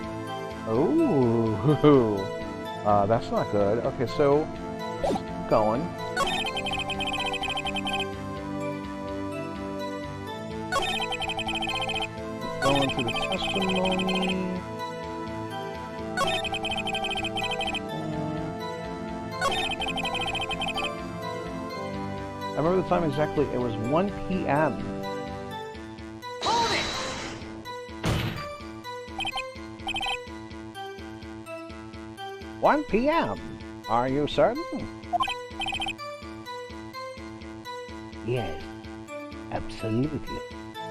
Ooh, uh, that's not good. Okay, so keep going. Going through the testimony. I remember the time exactly. It was one P M Hold it! one P M Are you certain? Yes, absolutely.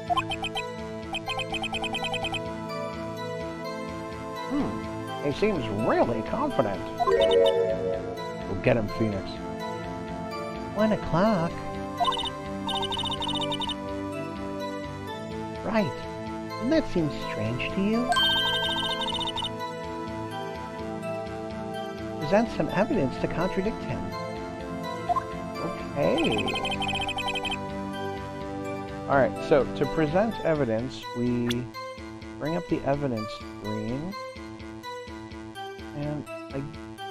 Hmm. He seems really confident. We'll get him, Phoenix. One o'clock. Right. Doesn't that seem strange to you? Present some evidence to contradict him. Okay. Alright, so to present evidence, we bring up the evidence screen. And I...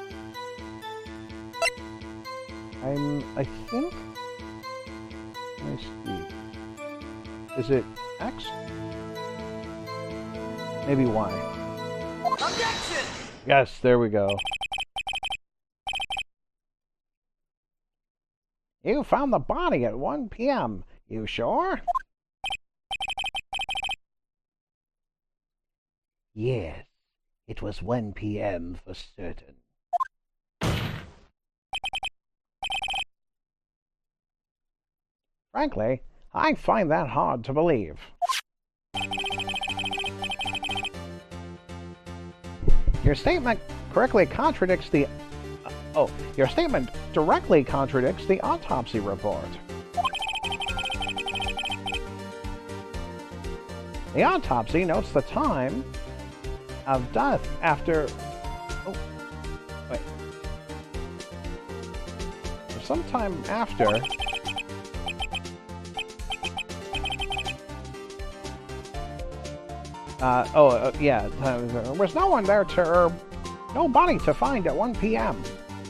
I'm... I think... Let me see. Is it X? Maybe Y. Objection! Yes, there we go. You found the body at one P M You sure? Yes, it was one P M for certain. Frankly, I find that hard to believe. Your statement correctly contradicts the... Uh, oh, your statement directly contradicts the autopsy report. The autopsy notes the time of death after... Oh, wait. Sometime after... Uh, oh, uh, yeah, uh, there was no one there to, er, no body to find at one P M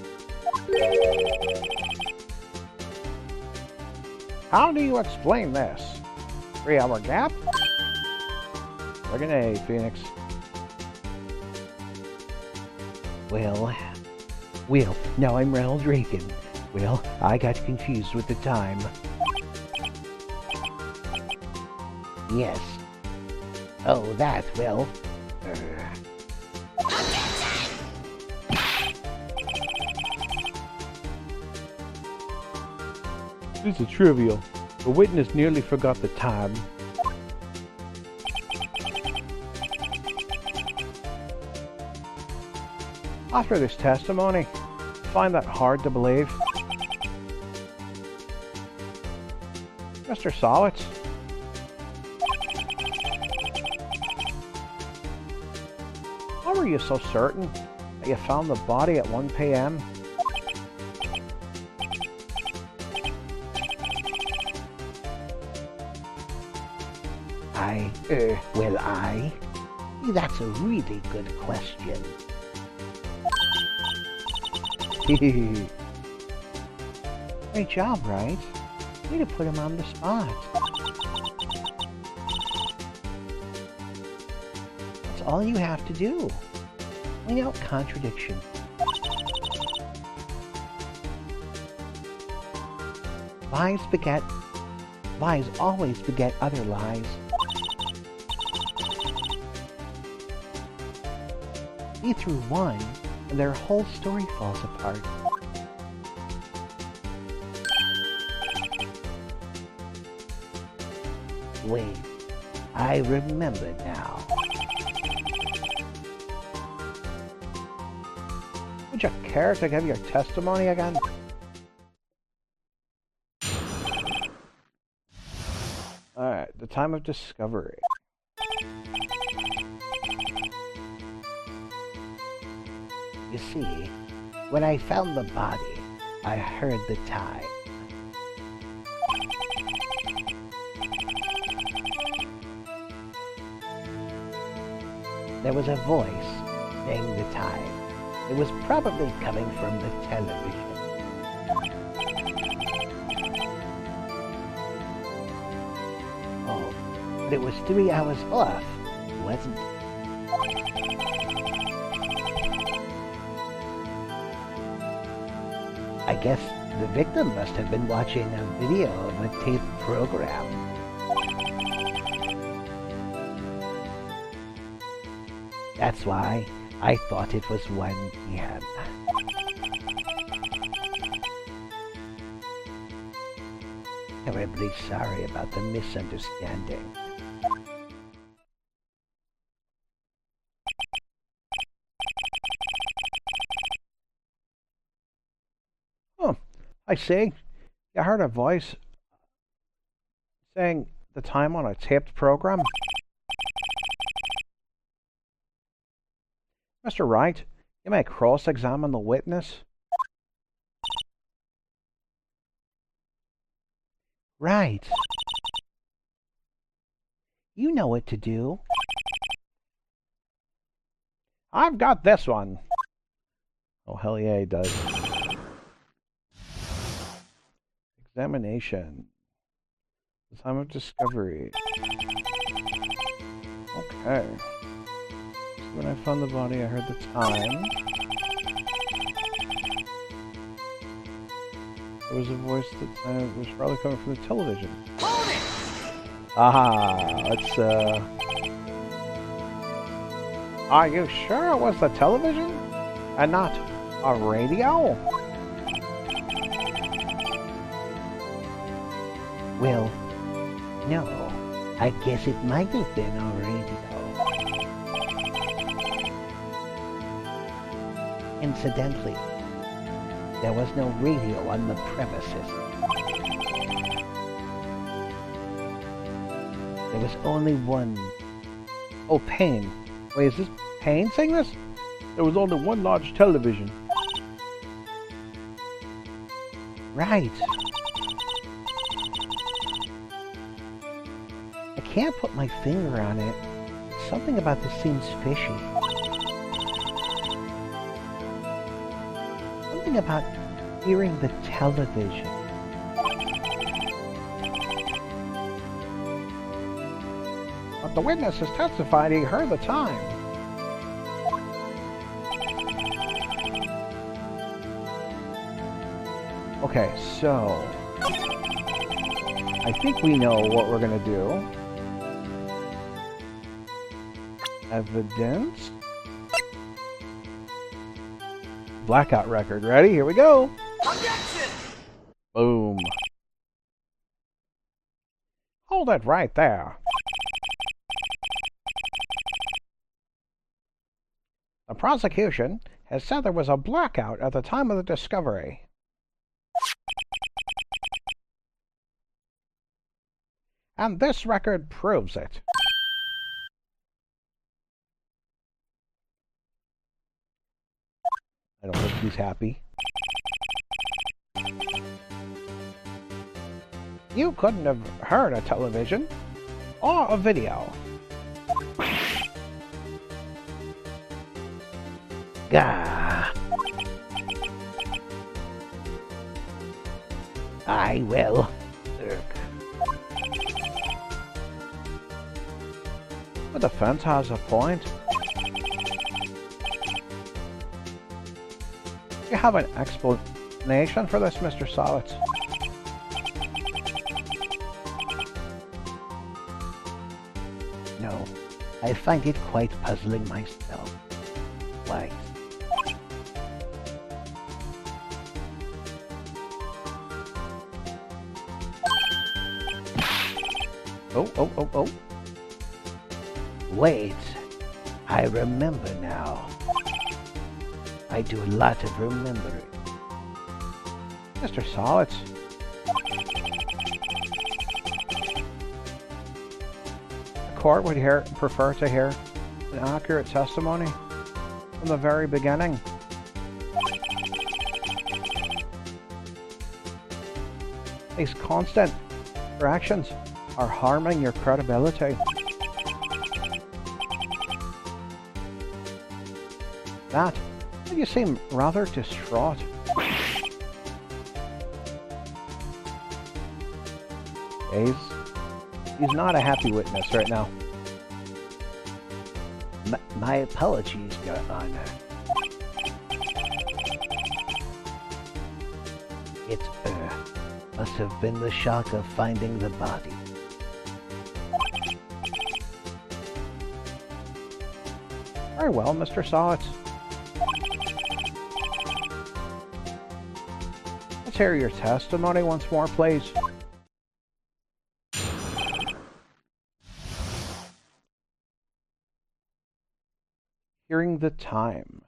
How do you explain this? Three hour gap? Friggin' A, Phoenix. Well, well, now I'm Ronald Reagan. Well, I got confused with the time. Yes. Oh, that, well... Uh... This is trivial. The witness nearly forgot the time. After this testimony, I find that hard to believe. Mister Solitz? How are you so certain that you found the body at one P M? I, uh, well, I... That's a really good question. Great job, right? Way to put him on the spot. That's all you have to do. Point out contradiction. Lies beget... Lies always beget other lies. See through one, and their whole story falls apart. Wait, I remember now. Would you care to give your testimony again? Alright, the time of discovery. You see, when I found the body, I heard the time. There was a voice saying the time. It was probably coming from the television. Oh, but it was three hours off, wasn't it? I guess the victim must have been watching a video of a taped program. That's why I thought it was one p m Terribly sorry about the misunderstanding. Oh, I see. I heard a voice saying the time on a taped program. Mister Wright, you may cross-examine the witness. Right. You know what to do. I've got this one. Oh, hell yeah, he does. Examination. The time of discovery. Okay. When I found the body, I heard the time. There was a voice that uh, was probably coming from the television. Hold it! Aha! Let's, uh... Are you sure it was the television? And not a radio? Well, no. I guess it might have been a radio. Incidentally, there was no radio on the premises. There was only one. Oh, Payne. Wait, is this Payne saying this? There was only one large television. Right. I can't put my finger on it. Something about this seems fishy. Something about hearing the television. But the witness has testified he heard the time. Okay, so I think we know what we're gonna do. Evidence. Blackout record. Ready? Here we go. Objection! Boom. Hold it right there. The prosecution has said there was a blackout at the time of the discovery. And this record proves it. I don't think he's happy. You couldn't have heard a television or a video. Gah. I will. Ugh. The defense has a point. Do you have an explanation for this, Mister Solitz? No, I find it quite puzzling myself. Why? Oh, oh, oh, oh. Wait, I remember now. I do a lot of remembering. Mister Solitz. The court would hear, prefer to hear an accurate testimony from the very beginning. These constant corrections are harming your credibility. That, you seem rather distraught. He's, he's not a happy witness right now. M my apologies, Your Honor. It uh, must have been the shock of finding the body. Very well, Mister Sawitz. Let's hear your testimony once more, please. Hearing the time.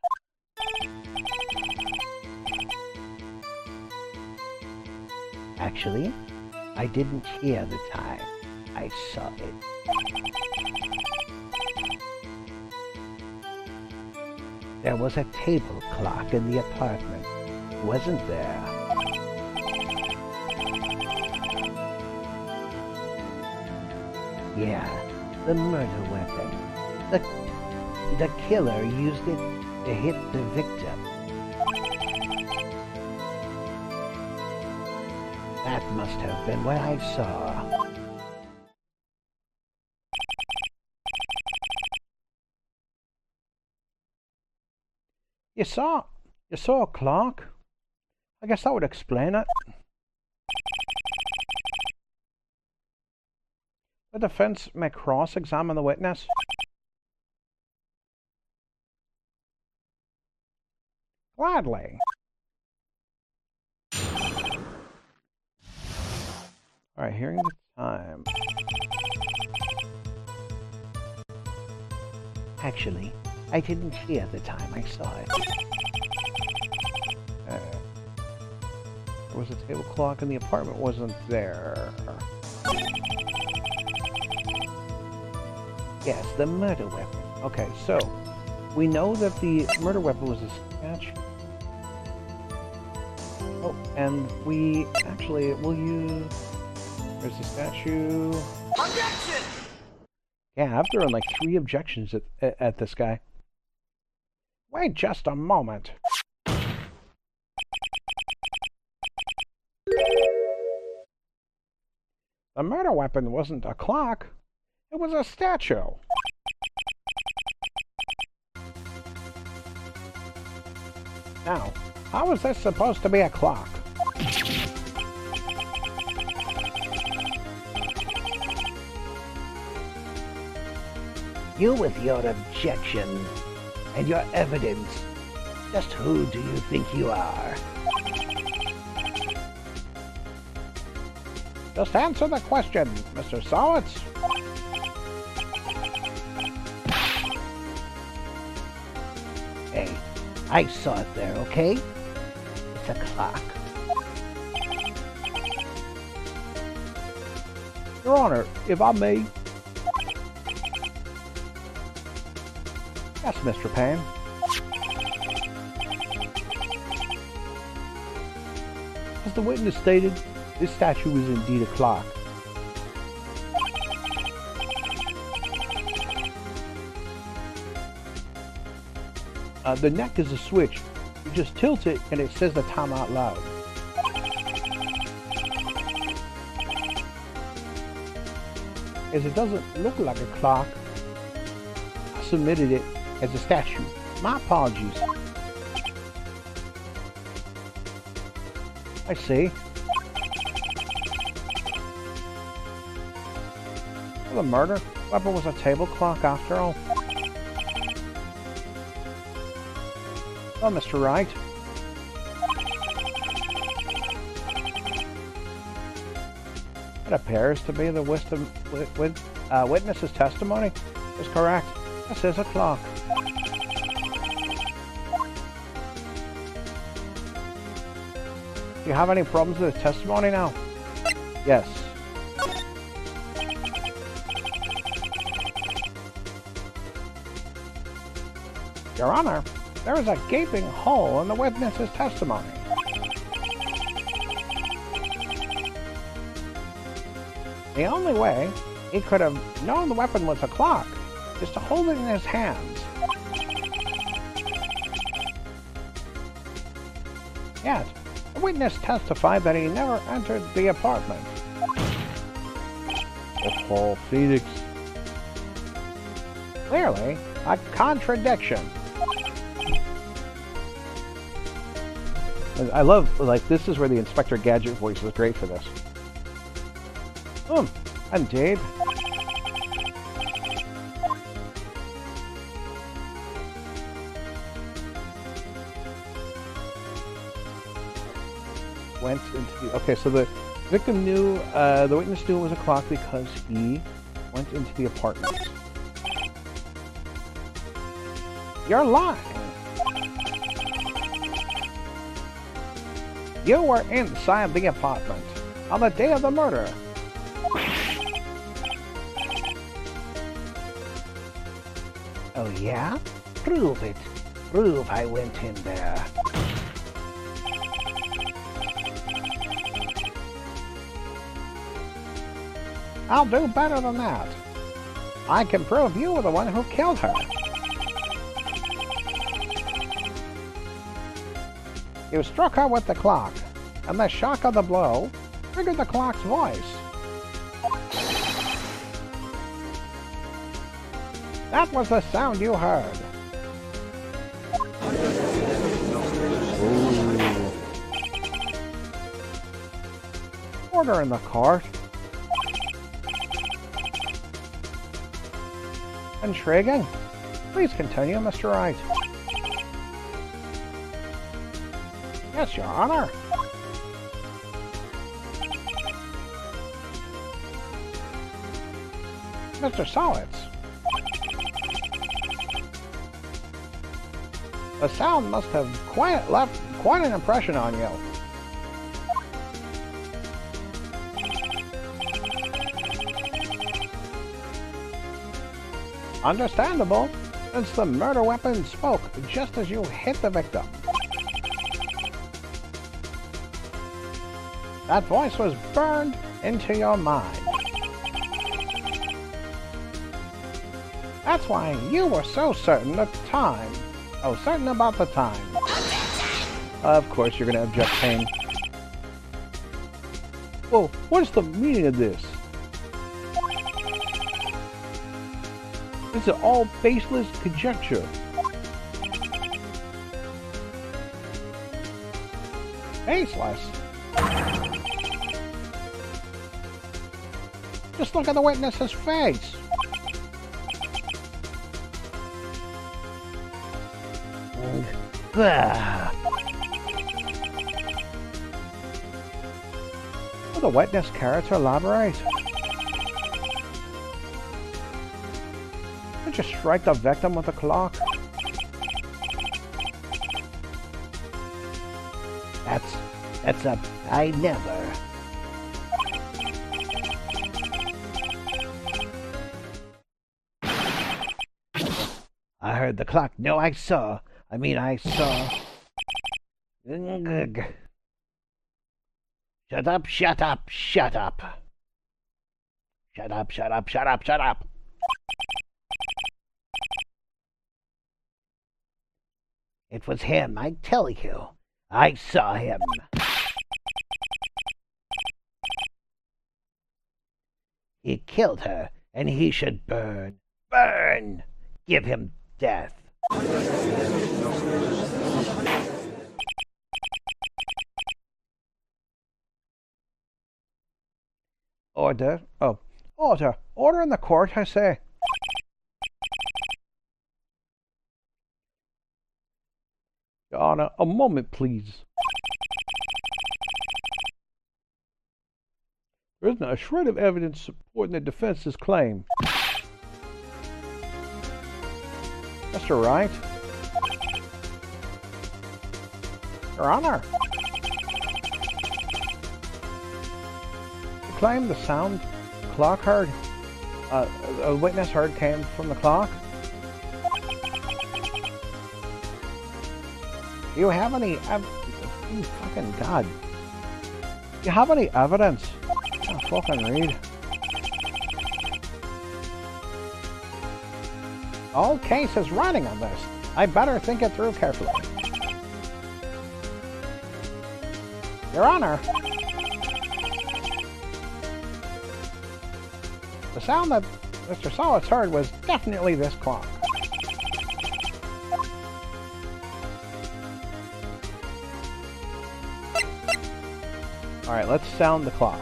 Actually, I didn't hear the time. I saw it. There was a table clock in the apartment, wasn't there? Yeah, the murder weapon. The, the killer used it to hit the victim. That must have been what I saw. You saw, you saw a clock? I guess that would explain it. The defense may cross-examine the witness. Gladly. Alright, hearing the time. Actually, I didn't hear the time. I saw it. Uh, there was a table clock and the apartment wasn't there. Yes, the murder weapon. Okay, so we know that the murder weapon was a statue. Oh, and we actually will use. There's the statue. Objection! Yeah, I've thrown like three objections at, at, at this guy. Wait just a moment. The murder weapon wasn't a clock. It was a statue. Now, how is this supposed to be a clock? You with your objection and your evidence. Just who do you think you are? Just answer the question, Mister Sawitz. Hey, I saw it there, okay? It's a clock. Your Honor, if I may. Yes, Mister Payne. As the witness stated, this statue is indeed a clock. Uh, the neck is a switch. You just tilt it and it says the time out loud. As it doesn't look like a clock, I submitted it as a statue. My apologies. I see. Well, the murder weapon was a table clock after all. Well, Mister Wright. It appears to be the wisdom, with, uh, witness's testimony is correct. This is a clock. Do you have any problems with the testimony now? Yes. Your Honor, there is a gaping hole in the witness's testimony. The only way he could have known the weapon was a clock is to hold it in his hands. Yet, the witness testified that he never entered the apartment. Oh, Phoenix. Clearly, a contradiction. I love, like, this is where the Inspector Gadget voice is great for this. Hmm, indeed. Went into the... Okay, so the victim knew, uh, the witness knew it was a clock because he went into the apartment. You're lying. You were inside the apartment on the day of the murder. Oh yeah? Prove it. Prove I went in there. I'll do better than that. I can prove you were the one who killed her. You struck her with the clock, and the shock of the blow triggered the clock's voice. That was the sound you heard. Ooh. Order in the court. Intriguing. Please continue, Mister Wright. Yes, Your Honor. Mister Solitz. The sound must have quite left quite an impression on you. Understandable, since the murder weapon spoke just as you hit the victim. That voice was burned into your mind. That's why you were so certain at the time. Oh, certain about the time. Of course, you're going to object, Payne. Well, what's the meaning of this? This is all baseless conjecture. Baseless? Just look at the witness's face. Ah. Will the witness care to elaborate? Did you strike the victim with a clock? That's... that's a... I never... I heard the clock. No, I saw. I mean, I saw. Shut up, shut up, shut up. Shut up, shut up, shut up, shut up. It was him, I tell you. I saw him. He killed her, and he should burn. Burn! Give him death. Order. Oh, order. Order in the court, I say. Your Honor, a moment, please. There isn't a shred of evidence supporting the defense's claim. Mister Wright? Your Honor? You claim the sound the clock heard, uh, a witness heard came from the clock? Do you have any ev- oh, fucking God. Do you have any evidence? I can't fucking read. All case is riding on this. I better think it through carefully. Your Honor, the sound that Mister Sowitz heard was definitely this clock. Alright, let's sound the clock.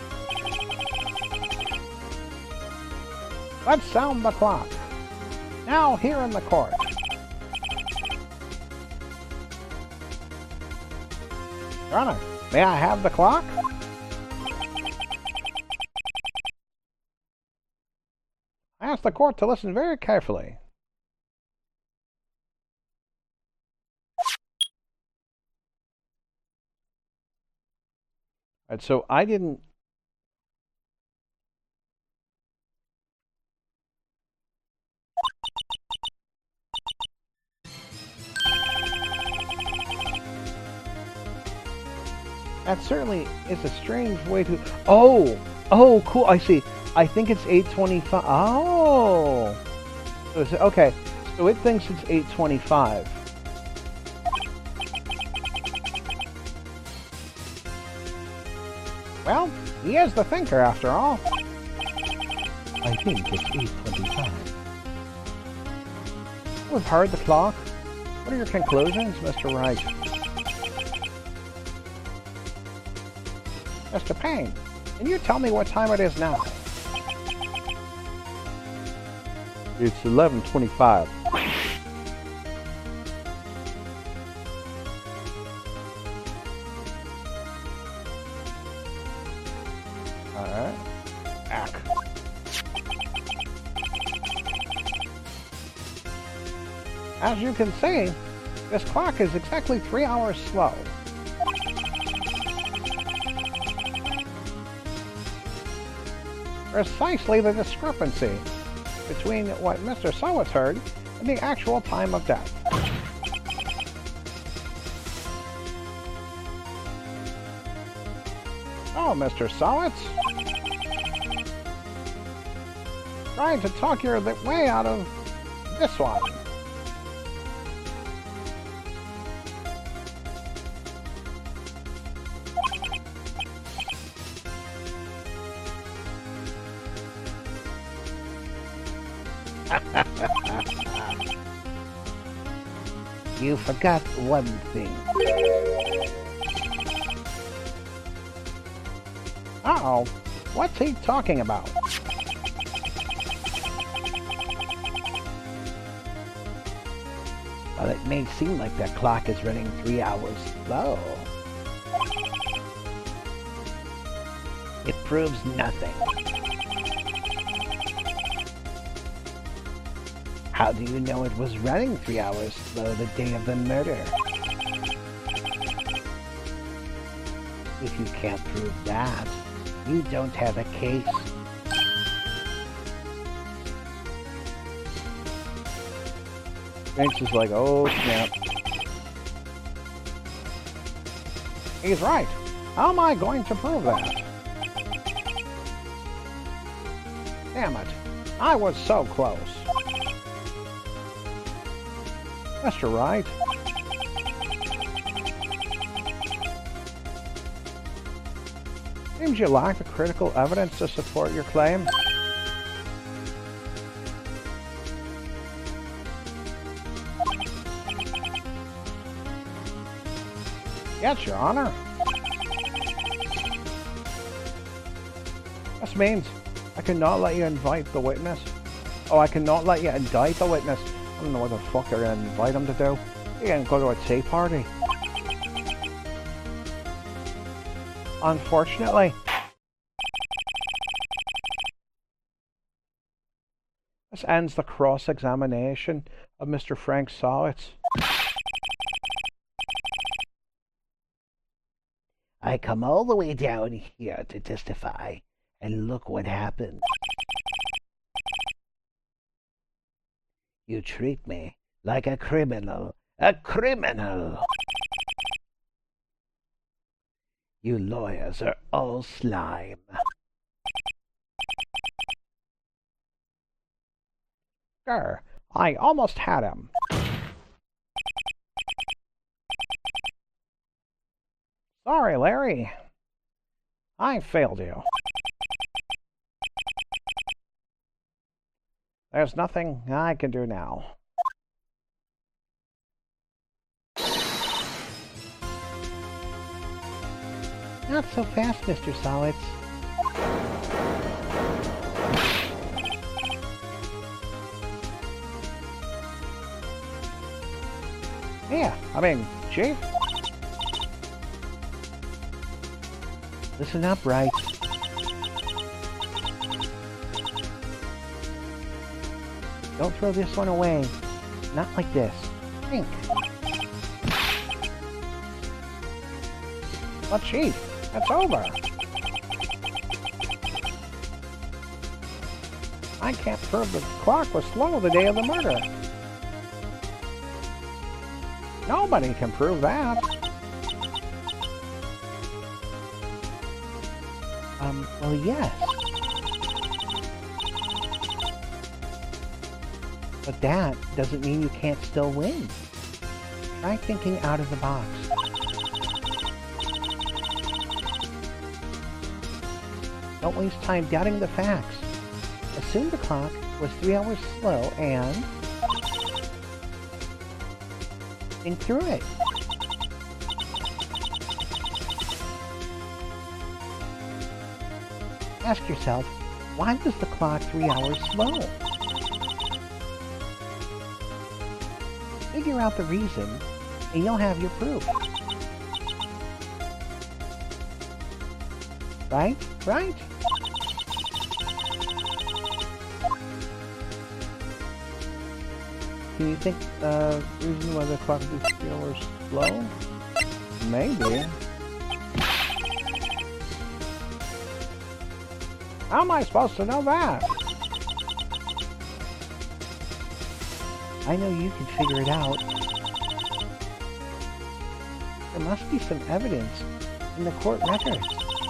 Let's sound the clock. Now here in the court. Your Honor, may I have the clock? I ask the court to listen very carefully. Alright, so I didn't... That certainly is a strange way to... Oh! Oh, cool, I see. I think it's eight twenty-five. Oh! So it's, okay, so it thinks it's eight twenty-five. Well, he is the thinker after all. I think it's eight twenty-five. We've heard the clock. What are your conclusions, Mister Wright? Mister Payne, can you tell me what time it is now? It's eleven twenty-five. Alright. Ack. As you can see, this clock is exactly three hours slow. Precisely the discrepancy between what Mister Sowitz heard and the actual time of death. Oh, Mister Sowitz? Trying to talk your way out of this one. You forgot one thing. Uh-oh. What's he talking about? Well, it may seem like that clock is running three hours slow. It proves nothing. How do you know it was running three hours slow the day of the murder? If you can't prove that, you don't have a case. Banks is like, oh snap. He's right. How am I going to prove that? Damn it. I was so close. Mister Wright. Seems you lack the critical evidence to support your claim. Yes, Your Honor. This means I cannot let you invite the witness. Oh, I cannot let you indict the witness. I don't know what the fuck they're gonna invite him to do. You're gonna go to a tea party. Unfortunately. This ends the cross-examination of Mister Frank Sowitz. I come all the way down here to testify, and look what happened. You treat me like a criminal. A criminal! You lawyers are all slime. Grr, I almost had him. Sorry, Larry. I failed you. There's nothing I can do now. Not so fast, Mister Solitz. Yeah, I mean, Chief? Listen up, Bright. Don't throw this one away. Not like this. Think. But Chief, it's over. I can't prove the clock was slow the day of the murder. Nobody can prove that. Um, well, yes. But that doesn't mean you can't still win. Try thinking out of the box. Don't waste time doubting the facts. Assume the clock was three hours slow and think through it. Ask yourself, why was the clock three hours slow? Figure out the reason, and you'll have your proof. Right? Right? Can you think uh reason why the clock is three hours slow? Maybe. How am I supposed to know that? I know you can figure it out. There must be some evidence in the court records.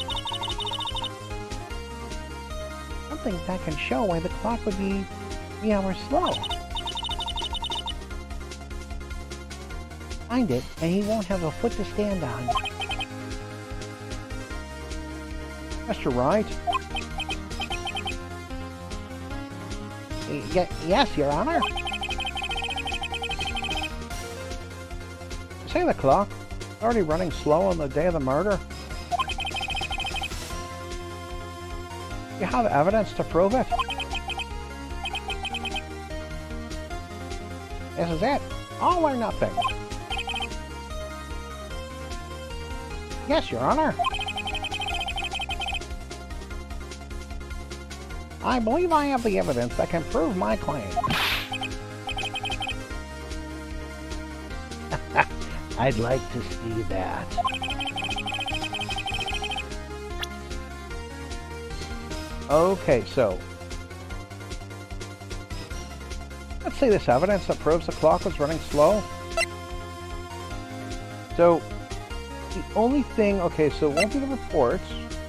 Something that can show why the clock would be three hours slow. Find it, and he won't have a foot to stand on. Mister Wright? Y yes, Your Honor. You say the clock is already running slow on the day of the murder? You have evidence to prove it? This is it. All or nothing. Yes, Your Honor. I believe I have the evidence that can prove my claim. I'd like to see that. Okay, so let's see this evidence that proves the clock was running slow. So the only thing, okay, so it won't be the reports.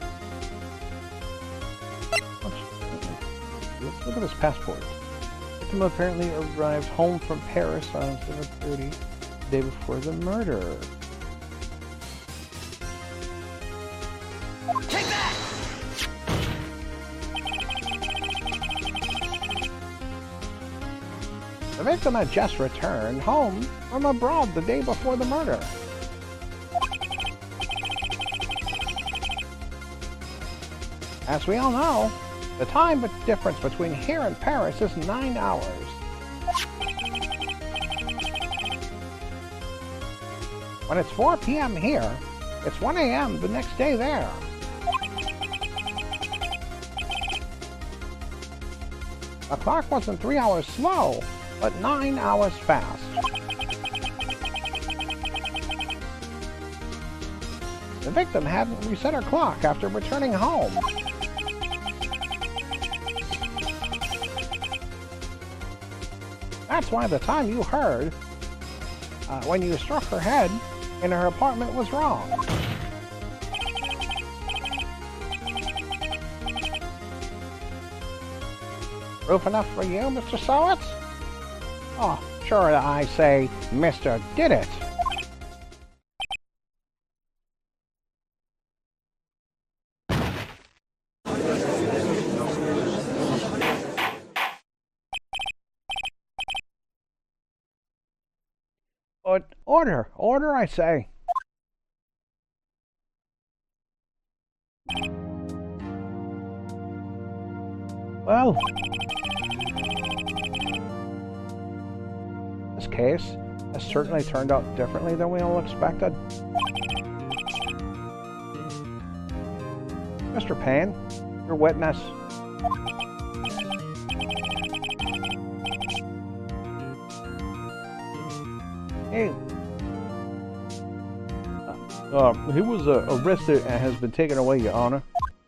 Let's look at his passport. The victim apparently arrived home from Paris on seven thirty, the day before the murder. Take that! The victim had just returned home from abroad the day before the murder. As we all know, the time difference between here and Paris is nine hours. When it's four p m here, it's one a m the next day there. The clock wasn't three hours slow, but nine hours fast. The victim hadn't reset her clock after returning home. That's why the time you heard uh, when you struck her head in her apartment was wrong. Proof enough for you, Mister Solitz? Oh, sure, I say, Mister Did It. Order, order, I say. Well, this case has certainly turned out differently than we all expected. Mister Payne, your witness. Hey. Uh, he was uh, arrested and has been taken away, Your Honor.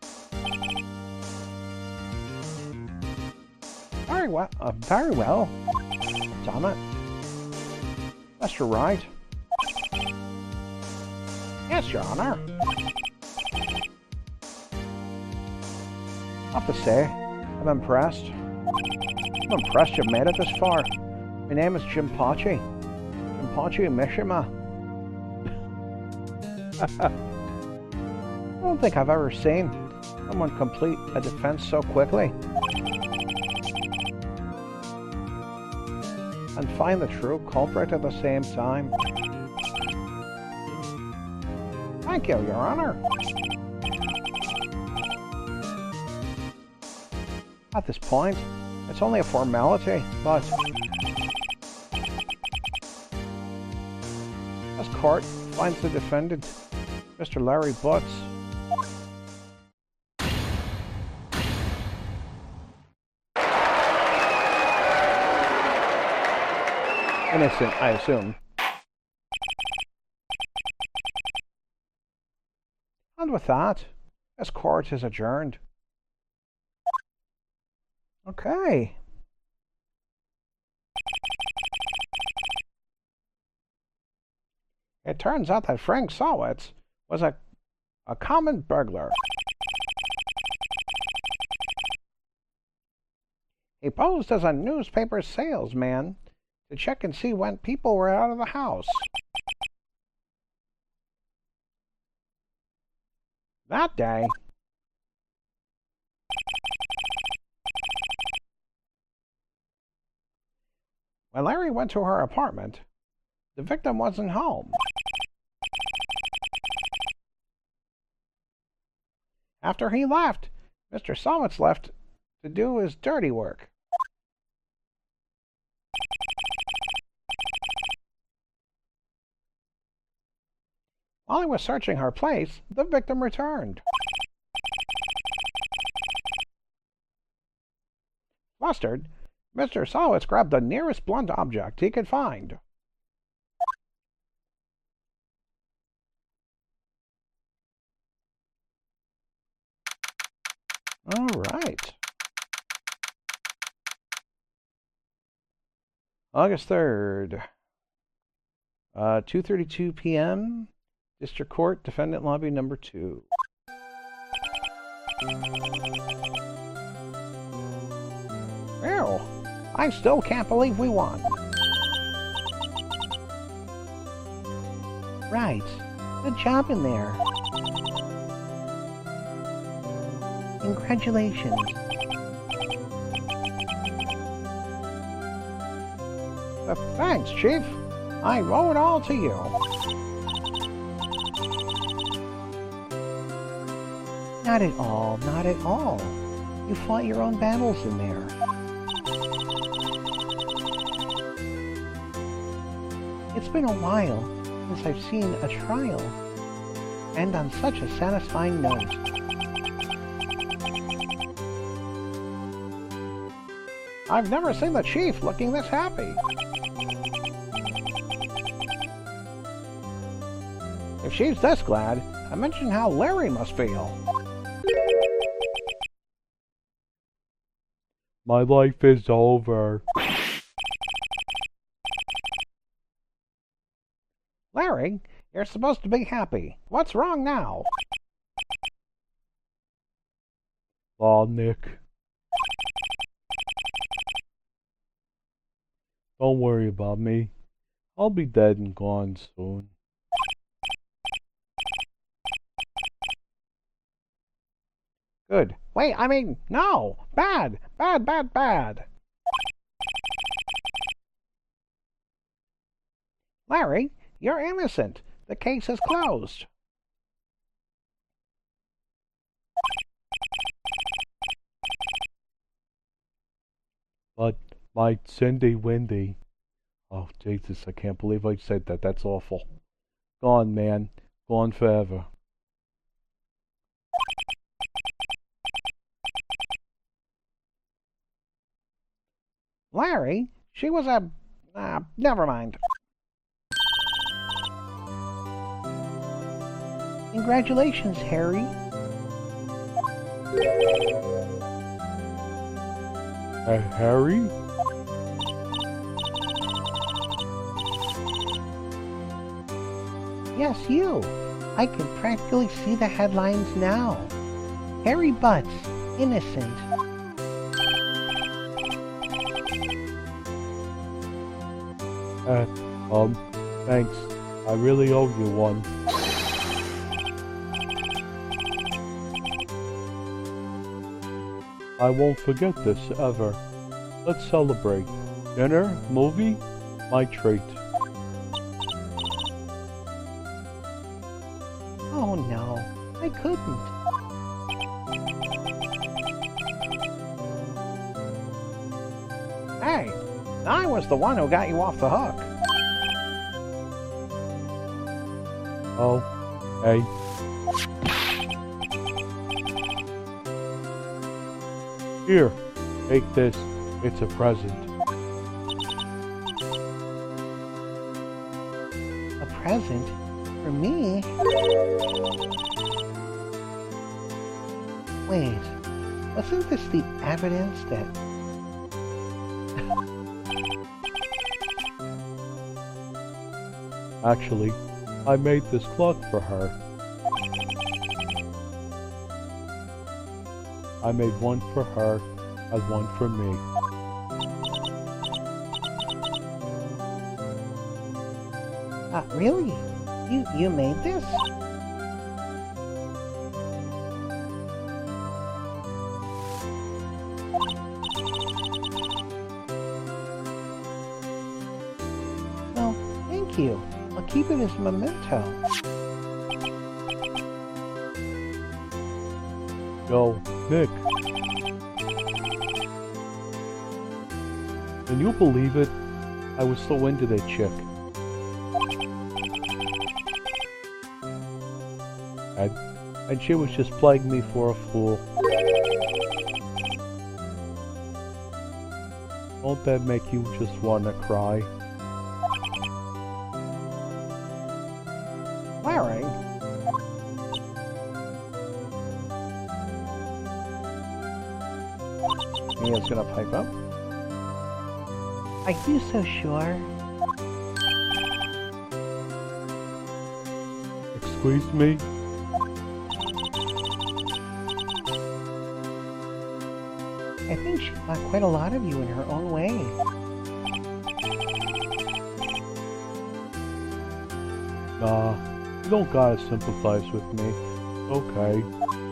Very well. Uh, very well. Damn it. Mister Wright. Yes, Your Honor. I have to say, I'm impressed. I'm impressed you've made it this far. My name is Jinpachi. Jinpachi Mishima. I don't think I've ever seen someone complete a defense so quickly. And find the true culprit at the same time. Thank you, Your Honor. At this point, it's only a formality, but this court finds the defendant, Mister Larry Butts, innocent, I assume. And with that, this court is adjourned. Okay. It turns out that Frank Sawitz was a, a common burglar. He posed as a newspaper salesman to check and see when people were out of the house. That day, when Larry went to her apartment, the victim wasn't home. After he left, Mister Sawitz left to do his dirty work. While he was searching her place, the victim returned. Flustered, Mister Sawitz grabbed the nearest blunt object he could find. All right. August third, uh, two thirty-two p m District Court, Defendant Lobby Number two. Ew, I still can't believe we won. Right. Good job in there. Congratulations. Uh, thanks, Chief. I owe it all to you. Not at all, not at all. You fought your own battles in there. It's been a while since I've seen a trial, and on such a satisfying note. I've never seen the Chief looking this happy. If she's this glad, imagine how Larry must feel. My life is over. Larry, you're supposed to be happy. What's wrong now? Aw, Nick. Don't worry about me. I'll be dead and gone soon. Good. Wait, I mean, no! Bad! Bad, bad, bad! Larry, you're innocent. The case is closed. But my Cindy Windy. Oh, Jesus, I can't believe I said that. That's awful. Gone, man. Gone forever. Larry, she was a... Uh, never mind. Congratulations, Harry. Uh, Harry? Yes, you. I can practically see the headlines now. Harry Butts, innocent. Uh, um, thanks. I really owe you one. I won't forget this ever. Let's celebrate. Dinner? Movie? My treat. Oh no, I couldn't. Hey, I was the one who got you off the hook. Oh, hey. Here, take this. It's a present. A present? For me? Wait, wasn't this the evidence that... Actually, I made this clock for her. I made one for her and one for me. Uh, really? You, you made this? Well, thank you. I'll keep it as a memento. Yo, Nick. Can you believe it? I was so into that chick. And, and she was just playing me for a fool. Won't that make you just want to cry? Larry? Mia's gonna pipe up. Are you so sure? Excuse me? I think she got quite a lot of you in her own way. Nah, you don't gotta sympathize with me. Okay.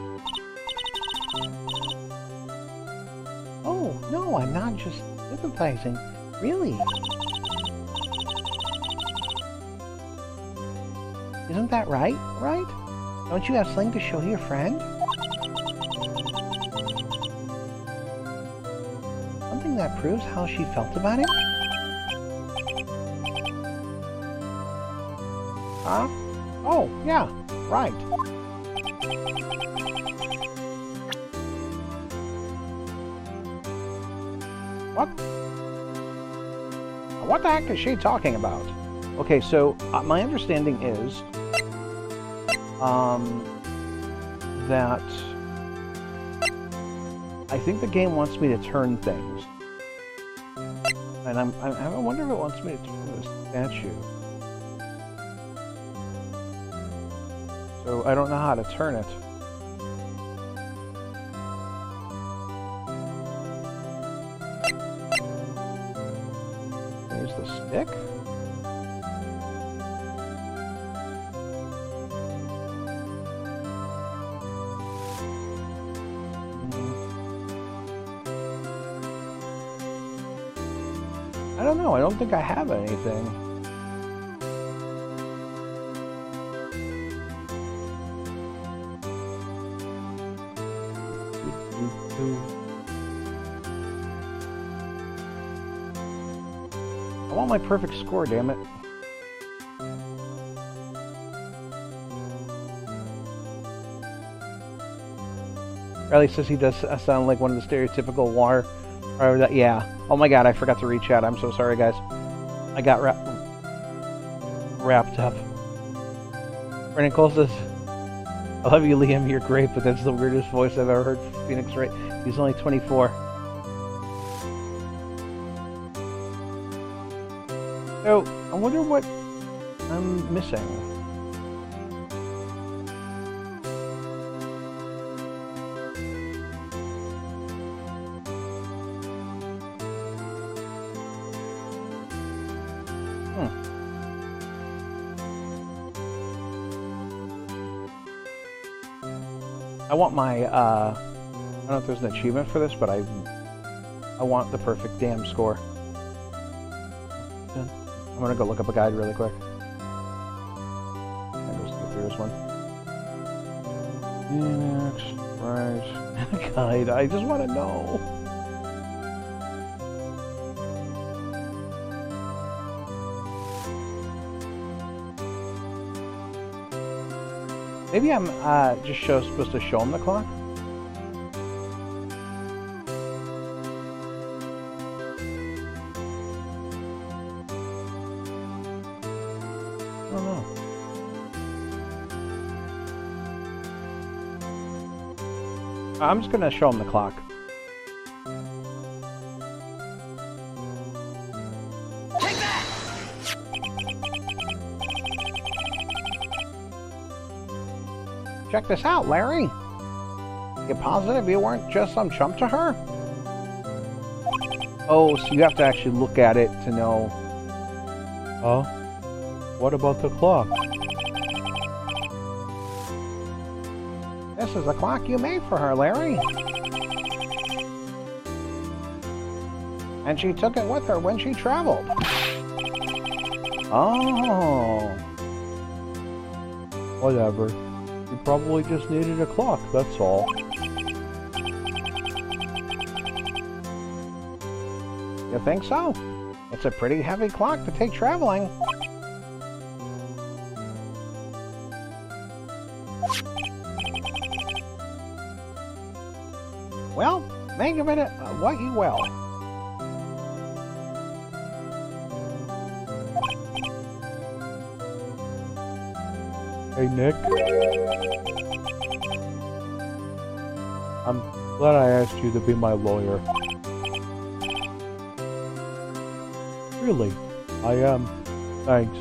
Oh, no, I'm not just sympathizing. Really? Isn't that right, right? Don't you have something to show your friend? Something that proves how she felt about him? Huh? Oh, yeah, right. What? What the heck is she talking about? Okay, so uh, my understanding is um, that I think the game wants me to turn things, and I'm, I'm I wonder if it wants me to turn this statue. So I don't know how to turn it. stick? I don't know. I don't think I have anything. I want my perfect score, damn it. Riley says he does sound like one of the stereotypical water. Or that, yeah. Oh my god, I forgot to reach out. I'm so sorry, guys. I got wrapped wrapped up. Brennan Cole says, I love you, Liam. You're great, but that's the weirdest voice I've ever heard for Phoenix Wright. He's only twenty-four. So, I wonder what I'm missing. I want my, uh, I don't know if there's an achievement for this, but I I want the perfect damn score. I'm gonna go look up a guide really quick. I'll just go through this one. Phoenix, right. Guide, I just want to know. Maybe I'm uh, just show, supposed to show him the clock? I don't know. I'm just going to show him the clock. Take that! Check this out, Larry. You positive you weren't just some chump to her? Oh, so you have to actually look at it to know. Huh? What about the clock? This is the clock you made for her, Larry. And she took it with her when she traveled. Oh. Whatever. You probably just needed a clock, that's all. You think so? It's a pretty heavy clock to take traveling. Well, think of it uh, what you will. Hey, Nick. I'm glad I asked you to be my lawyer. Really, I am. Thanks.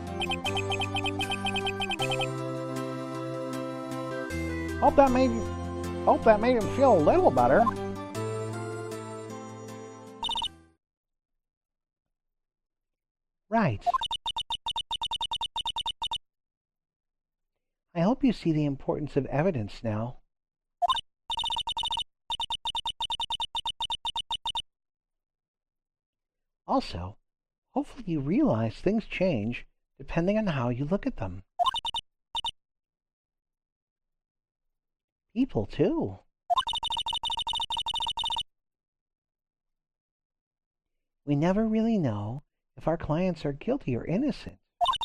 Hope that made hope that made him feel a little better. Right. I hope you see the importance of evidence now. Also, hopefully you realize things change depending on how you look at them. People, too. We never really know if our clients are guilty or innocent.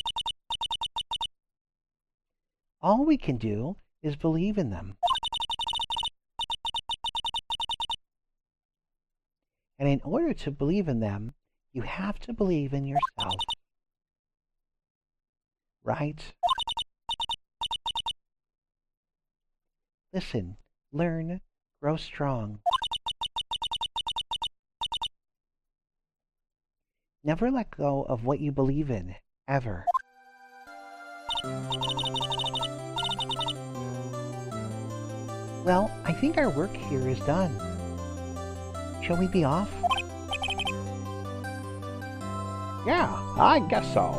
All we can do is believe in them. And in order to believe in them, you have to believe in yourself. Right? Listen, learn, grow strong. Never let go of what you believe in, ever. Well, I think our work here is done. Shall we be off? Yeah, I guess so.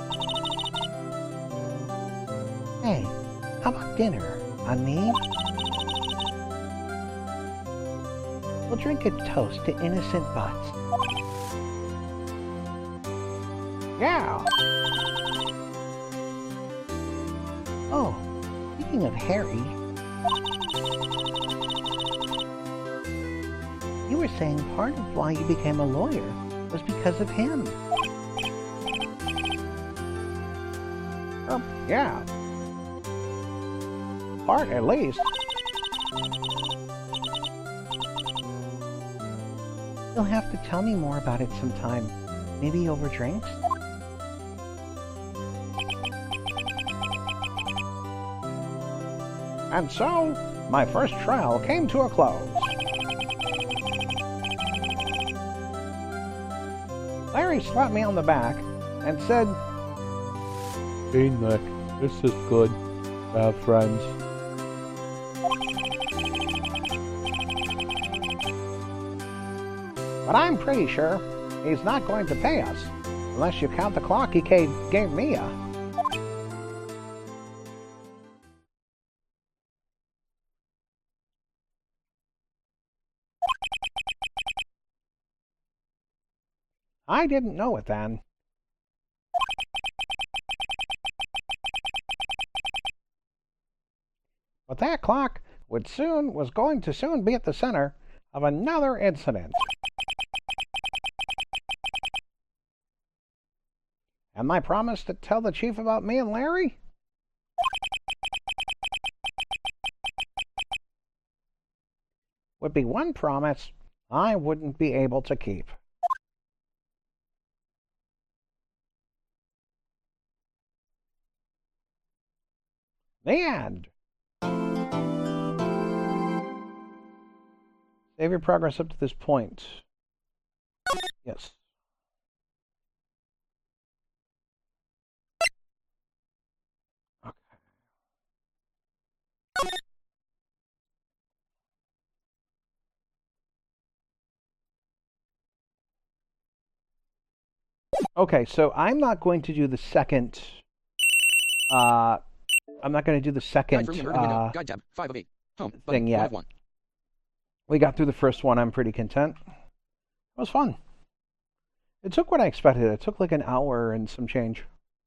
Hey, how about dinner? On me? We'll drink a toast to innocent butts. Yeah. Oh, speaking of Harry, you were saying part of why you became a lawyer was because of him. Um, yeah. Part, at least. You'll have to tell me more about it sometime. Maybe over drinks? And so, my first trial came to a close. Larry slapped me on the back and said, Hey Nick, this is good. Have friends. but I'm pretty sure he's not going to pay us, unless you count the clock he gave, gave Mia. I didn't know it then. But that clock would soon was going to soon be at the center of another incident. And my promise to tell the chief about me and Larry? Would be one promise I wouldn't be able to keep. The end. Save your progress up to this point. Yes. Okay. Okay, so I'm not going to do the second. Uh, I'm not going to do the second Guide for Liam Urban window. uh, Guide tab. five of eight. Home. Button. thing one yet. of one. We got through the first one. I'm pretty content. It was fun. It took what I expected. It took like an hour and some change.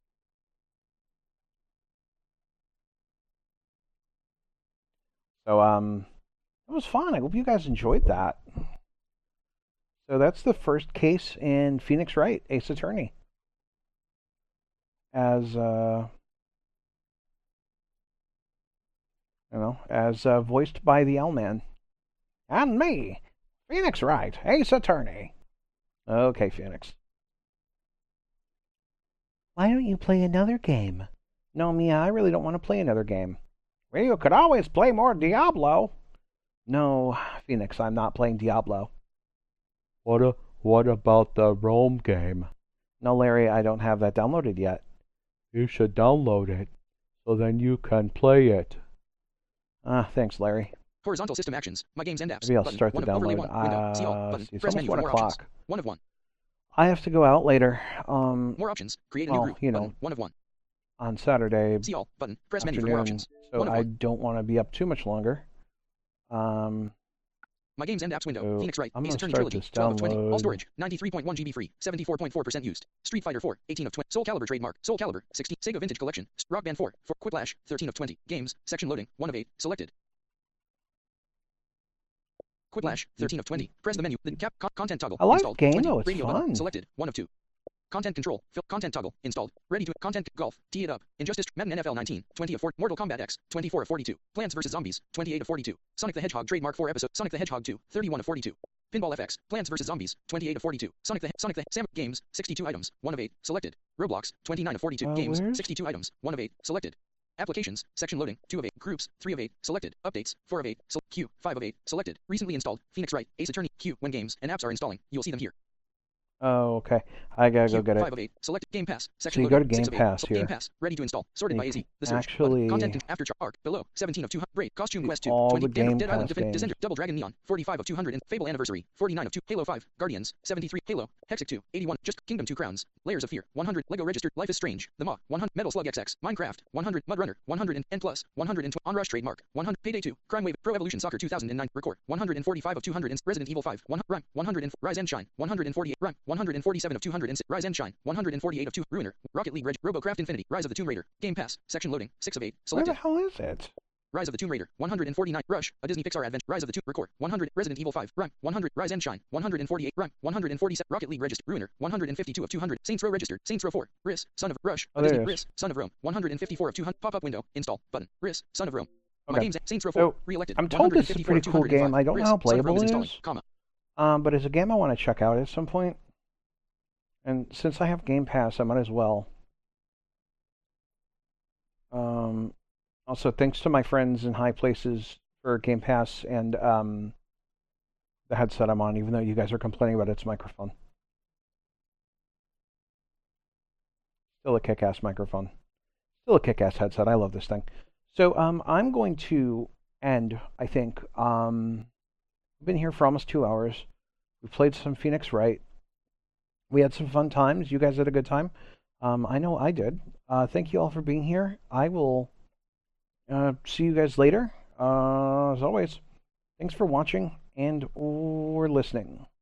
So um, it was fun. I hope you guys enjoyed that. So that's the first case in Phoenix Wright, Ace Attorney, as uh, you know, as uh, voiced by the L-Man. And me, Phoenix Wright, Ace Attorney. Okay, Phoenix. Why don't you play another game? No, Mia, I really don't want to play another game. Well, you could always play more Diablo. No, Phoenix, I'm not playing Diablo. What a, what about the Rome game? No, Larry, I don't have that downloaded yet. You should download it, so then you can play it. Ah, thanks, Larry. Horizontal system actions. My games and apps. Maybe I'll button. start the one of overlay download. one. Window. See all. Uh, Button. see, it's Press almost menu one for more options. o'clock. One of one. I have to go out later. Um, More options. Create a well, new group. you know, Button. One of one. on Saturday See all. Button. Press menu for afternoon, more options. so One of I one. don't want to be up too much longer. Um, My games and apps window. So, Phoenix Wright. I'm Ace gonna Attorney start Trilogy. this twelve of twenty. All download. storage. ninety-three point one G B free. seventy-four point four percent used. Street Fighter four. eighteen of twenty. Soul Calibur trademark. Soul Calibur. sixteen. Sega Vintage Collection. Rock Band four. For Quiplash. thirteen of twenty. Games. Section loading. one of eight. Selected. Quiplash. thirteen of twenty. Press the menu. Then cap co- content toggle. I like Installed. game, twenty. though, it's Radio fun. button. Selected. one of two. Content control. Fill content toggle. Installed. Ready to content golf. Tee it up. Injustice. Madden N F L nineteen. twenty of four. Mortal Kombat X. twenty-four of forty-two. Plants vs Zombies. twenty-eight of forty-two. Sonic the Hedgehog trademark four episode. Sonic the Hedgehog two. thirty-one of forty-two. Pinball F X. Plants vs Zombies. twenty-eight of forty-two. Sonic the Sonic the Sam Games. sixty-two items. one of eight. Selected. Roblox. twenty-nine of forty-two. Uh, Games. where's- sixty-two items. one of eight. Selected. Applications. Section loading. two of eight. Groups. three of eight. Selected. Updates. four of eight. Sel- Q. five of eight. Selected. Recently installed. Phoenix Wright. Ace Attorney. Q. When games and apps are installing, you'll see them here. Oh, okay. I gotta go Q, get it. five of eight. Select Game Pass. So Section you go to loading. Game six of eight. Pass So here. Game Pass. Ready to install. Sorted You by A Z. The can search. Button. actually Content. and After chart. Arc. Below. seventeen of two hundred. Braid. Costume Quest two. all twenty. the Game Dead Island. Pass Defend, games. Descender. Double Dragon Neon. forty-five of two hundred. Fable Anniversary. forty-nine of two. Halo five. Guardians. seventy-three. Halo. Hexic two. eighty-one. Just Kingdom two Crowns. Layers of Fear. one hundred. Lego Registered. Life is Strange. The Maw. one hundred. Metal Slug X X. Minecraft. one hundred. Mud Runner. one hundred. N Plus. one hundred. Onrush Trademark. one hundred. Payday two. Crime Wave. Pro Evolution Soccer two thousand nine. Record. one hundred forty-five of two hundred. Resident Evil five. one hundred. Rhyme. one hundred. Rise and Shine. one hundred forty-eight. Rhyme. one hundred forty-seven of two hundred. Rise and Shine. one hundred forty-eight of two. Ruiner. Rocket League Reg. Robocraft Infinity. Rise of the Tomb Raider. Game Pass. Section loading. six of eight. Where the Selected. hell is it? Rise of the Tomb Raider. one hundred forty-nine. Rush. A Disney Pixar Adventure. Rise of the Tomb. Record. one hundred. Resident Evil five. Rhyme. one hundred. Rise and Shine. one hundred forty-eight. Rhyme. one hundred forty-seven. Rocket League Registered. Ruiner. one hundred fifty-two of two hundred. Saints Row Registered. Saints Row four. Riss. Son of Rush. Oh, A there Disney. it is. Riss. Son of Rome. one hundred fifty-four of two hundred. Pop-up window. Install. Button. Riss. Son of Rome. My Okay. games. Saints Row four. So, Re-elected. I'm told this is a one hundred fifty-four pretty of cool game. two hundred five. I don't know Riss. how Son of Rome playable is it installing. is. Comma. Um, but it's a game I want to check out at some point. And since I have Game Pass, I might as well. Um, also, thanks to my friends in high places for Game Pass and um, the headset I'm on, even though you guys are complaining about its microphone. Still a kick-ass microphone. Still a kick-ass headset. I love this thing. So um, I'm going to end, I think. Um, I've been here for almost two hours. We played some Phoenix Wright. We had some fun times. You guys had a good time. Um, I know I did. Uh, thank you all for being here. I will uh, see you guys later. Uh, as always, thanks for watching and or listening.